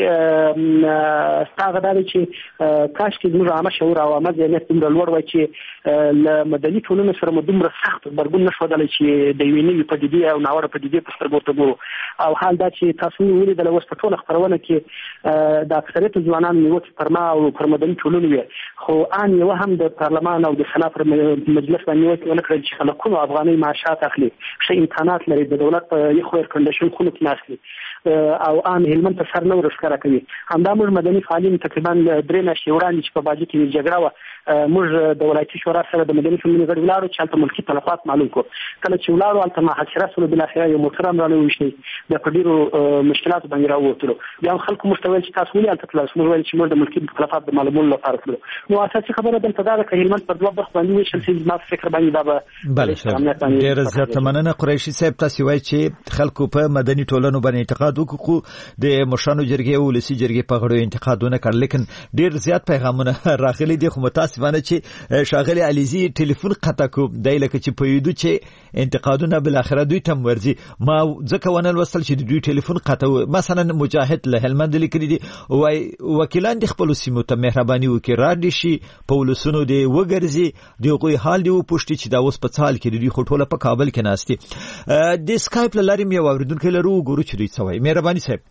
[SPEAKER 11] ستا هغه دا دی چې کاشکې زموږ عامه شعور او عامه ذهنیت دومره لوړ وای چې له مدني ټولنو سره مو دومره سخت غبرګون نه ښودلی چې د یوې نوې پدیدې او ناوړه پدیدې په سترګو ورته ګورو. او حال دا چې تاسو ولیدل اوس په ټوله خپرونه کې د اکثریت ځوانانو نیوکې پر ما او پر مدني ټولنو وې، خو ان یو هم د پارلمان او د سنا پر مجلس باندې نیوکې ونه کړل چې خلکونو افغاني معاشات اخلي، ښه امکانات لري، د دولت په یخو ایر کنډیشن خونو کې ناست دي او ان هلمند ته سر نه ورښکاره کوي. همدا موږ مدني فعالین تقریبا 3 میاشتې وړاندې چې په باجه کې جګړه وه، موږ د ولایتي شورا سره د مدني ټولنې غړي ولاړو چې هلته ملکي تلفات معلوم کړو. کله چې ولاړو هلته محاصره شولو، بالاخره یو محترم رانه وویشتئ، بیا په ډېرو مشکلاتو باندې راووتلو. بیا هم خلکو موږ ته ویل چې تاسو ولې هلته تللاست؟ موږ ویل چې موږ د ملکي تلفات د معلومولو لپاره تلو. نو اساسي خبره دلته دا ده که هلمند پر 2 برخو باندې وویشل شي، زما په فکر باندې دا به
[SPEAKER 1] ډېره زیاته مننه. قریشي صاحب، تاسو وایئ چې خلکو په مدني ټولنو باندې انتقاد وکړو، د مشرانو جرګې او ولسي جرګې په غړو انتقادونه کړل، لیکن ډېر زیات پیغامونه راغلي دي. خو متاسفانه چې شاغلي علیزي ټلیفون قطع کو دی، لکه چې په یودو چې انتقادونه بل اخره دوی تم ورزي. ما ځکه ونه لوستل چې دوی ټلیفون قطع. مثلا مجاهد له هلمند لیکلي دي، وای وکیلان د خپل سیمو ته مهرباني وکړي، راډي شي په ولسونو دی وګرځي، دغه حال دی پوښتې چې دا اوس په څال کې دوی خټوله په کابل کې ناشتي. د سکایپ لاري مې اوریدونکو لرو ګورو چې دوی څوي. مهرباني صاحب.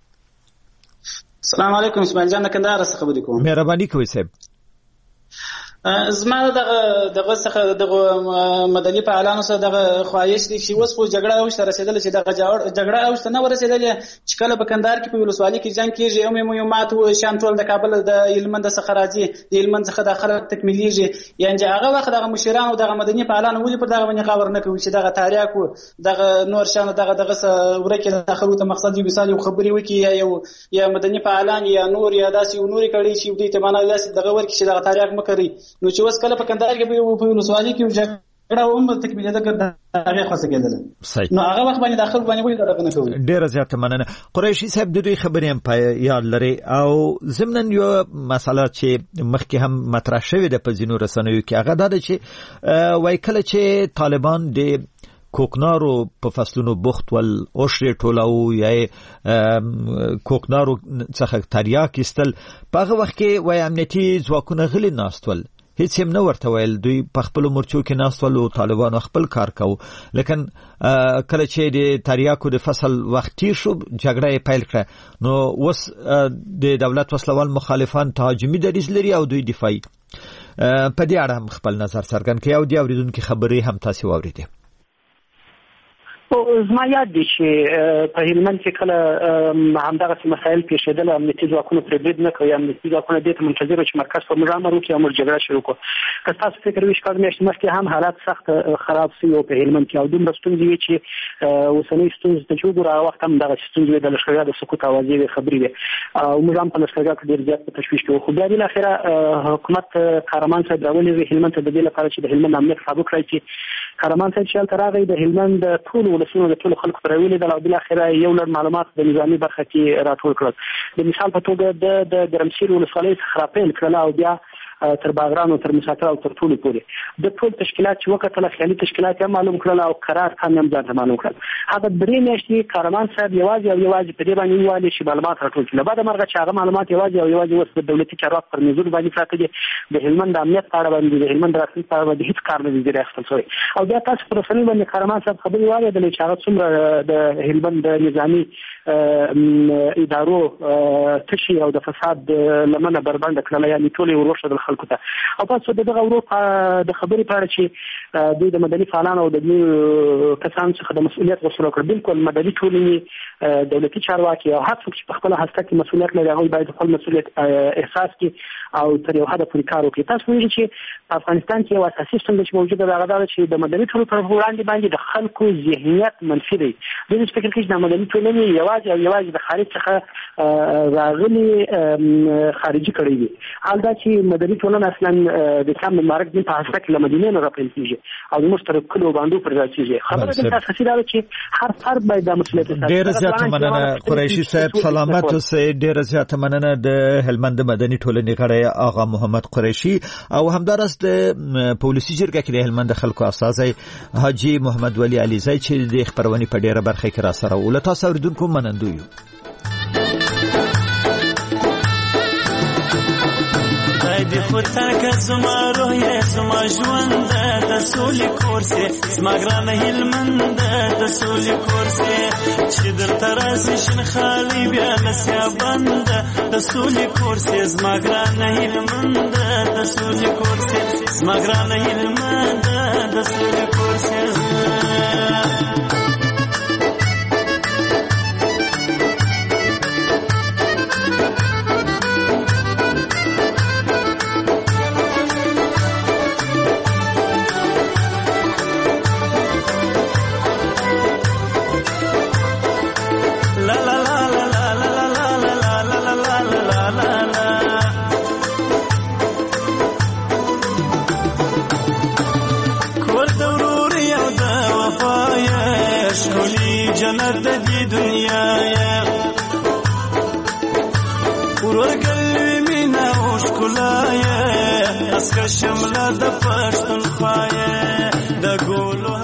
[SPEAKER 19] السلام علیکم، اسماعیل جان کندهار څخه خبرې کوم.
[SPEAKER 1] مهرباني کوي صاحب.
[SPEAKER 19] زما دغه څخه دغه مدني فعالانو سره دغه خواهش دي چې اوس په جګړه اوښته رسیدل چې دغه جګړه اوښته نه ورسېدل چې کله په کندهار کې په ولسوالۍ کې جنگ کېږي او یو مات شان ټول د کابل د هلمند څخه راځي، د هلمند څخه داخله تکمیلېږي. یعنی هغه وخت دغه مشران او دغه مدني فعالان ولې پر دغه باندې خبر نه کوي چې دغه تاریخ او دغه نور شان دغه ورکه داخلو ته مقصد یو مثال یو خبري وکي یا مدني فعالان یا نور یا داسې نوري کړي چې دوی ته معنا داسې دغه ورکه چې دغه تاریخ مکري. نو چې اوس کله په کندهار کې په ولسوالۍ کې جګړه هم تکمیل ده کړه هغه خاصه کېدل، نو هغه وخت باندې داخل باندې وایي دا نه کوي.
[SPEAKER 1] ډیره زیاته مننه. قریشي صاحب، د دوی خبرې هم په یاد لري او ضمن یو مسله چې مخکې هم مطرح شوې ده په ځینو رسنیو کې، هغه دا ده چې وایي کله چې طالبان د کوکنارو په فصلونو بوخت ول اوشري ټولاو یا کوکنارو څخه تریاک استل، په هغه وخت کې وایي امنیتي ځواکونه غلي ناستول، هیڅ هم نه ورته ویل، دوی په خپل مرچو کې ناستول او طالبانو خپل کار کوي. لیکن کله چې د تریاکو د فصل وخت تیر شو، جګړه یې پیل کړه، نو اوس د دولت وسلوال مخالفان تهاجمي دریځ لري او دوی دفاعي. په دې اړه هم خپل نظر څرګند کړي او د اوریدونکو خبرې هم تاسو واوریدئ.
[SPEAKER 11] زما یاد دي چې په هلمند کې کله همدغه مسایل پیښېدل، امنیتي ځواکونه پرې برید نه کوي، امنیتي ځواکونه دې ته منتظر وو چې مرکز په موږ امر وکړي او موږ جګړه شروع کړو. که تاسو فکر وکړئ 4 میاشتې مخکې هم حالات سخت خراب شوي وو په هلمند کې او دومره ستونزې وې چې اوسنۍ ستونزې ته چې وګورو هغه وخت هم دغه ستونزې وې، د لښکرګاه د سقوط اوازې وې، خبرې وې او موږ هم په لښکرګاه کې ډېر زیات په تشویش کې وو. خو بیا بالاخره حکومت قهرمان صاحب راولېږه هلمند ته د دې لپاره چې د هلمند امنیت قابو کړی. چې قهرمان صاحب چې هلته راغی، د هلمند ټولو ولسونو د ټولو خلکو سره ولیدل او بالاخره یو لړ معلومات د نظامي برخه کې راټول کړل. د مثال په توګه د ګرمسیر ولسوالۍ څخه راپیل کړل او بیا تر باغران او تر مسافر او تر ټولو پورې د ټول تشکیلات چې وکړل خیالي تشکیلات هم معلوم کړل او قرار هم ځان معلوم کړل. هغه درې میاشتې کارمان صاحب یوازې په دې باندې وایي چې معلومات راټول کړي. بعد مرګه چې هغه معلومات یوازې اوس د دولتي چارواکو پر نظر باندې پراته دي. د هلمند د امنیت په اړه باندې د هلمند راتلونکي په اړه باندې هیڅ کار نه دی اخیستل شوی. او بیا تاسو پر رسنۍ باندې کارمان صاحب خبرې واورېدلې چې هغه څومره د هلمند د نظامي ادارو تشي او د فساد لمنه بربنده کړل، یعنې ټول ورورشه د خلکو ته. او تاسو دغه اروپا د خبرې په اړه چې دوی د مدني فعالانو او د کسانو څخه د مسؤلیت غوښتنه وکړه. بالکل مدني ټولنې، دولتي چارواکي او هر څوک چې په خپل هسته کې مسؤلیت لري هغوی باید خپل مسؤلیت احساس کړي او تر یو حده پورې کار وکړي. تاسو وایئ چې په افغانستان کې یو اساسي ستونزه چې موجوده ده هغه دا ده چې د مدني ټولنو پر وړاندې باندې د خلکو ذهنیت منفي دی. دوی فکر کوي چې د مدني ټولنې یوازې د خارج څخه راغلي خارجي کړي دي. حال دا چې مدني ټولنه اصلا د اسلام مبارک دین په هسته کې له مدینې نه راپیل کیږي او د مشترک کلو باندې پر ځای کیږي. خبره د اساسي دا ده چې هر فرد باید د مسؤلیت احساس.
[SPEAKER 1] ډېر زیات مننه قریشي صاحب، سلامت اوسئ. ډېر زیات مننه د هلمند مدني ټولنې غړی آغا محمد قریشي او همدارس د پولیسي جرګه کې د هلمند خلکو استازی حاجی محمد ولی علیزی چې د خبرونې په ډیره برخه کې را سره ول. تاسو اوریدونکو منندوی یو.
[SPEAKER 20] د خطا که زما روح یې زما ژوند د سولې کورسې زما ګرانه هلمند د سولې کورسې چې درته راسي شین خالي بیا لسیا بند د سولې کورسې زما ګرانه هلمند د سولې کورسې زما ګرانه هلمند د سولې کورسې. جنت دی دنیا یا ورګل مینا او ښکلا یا اسکه شمله د پښتونخوا یا د ګولو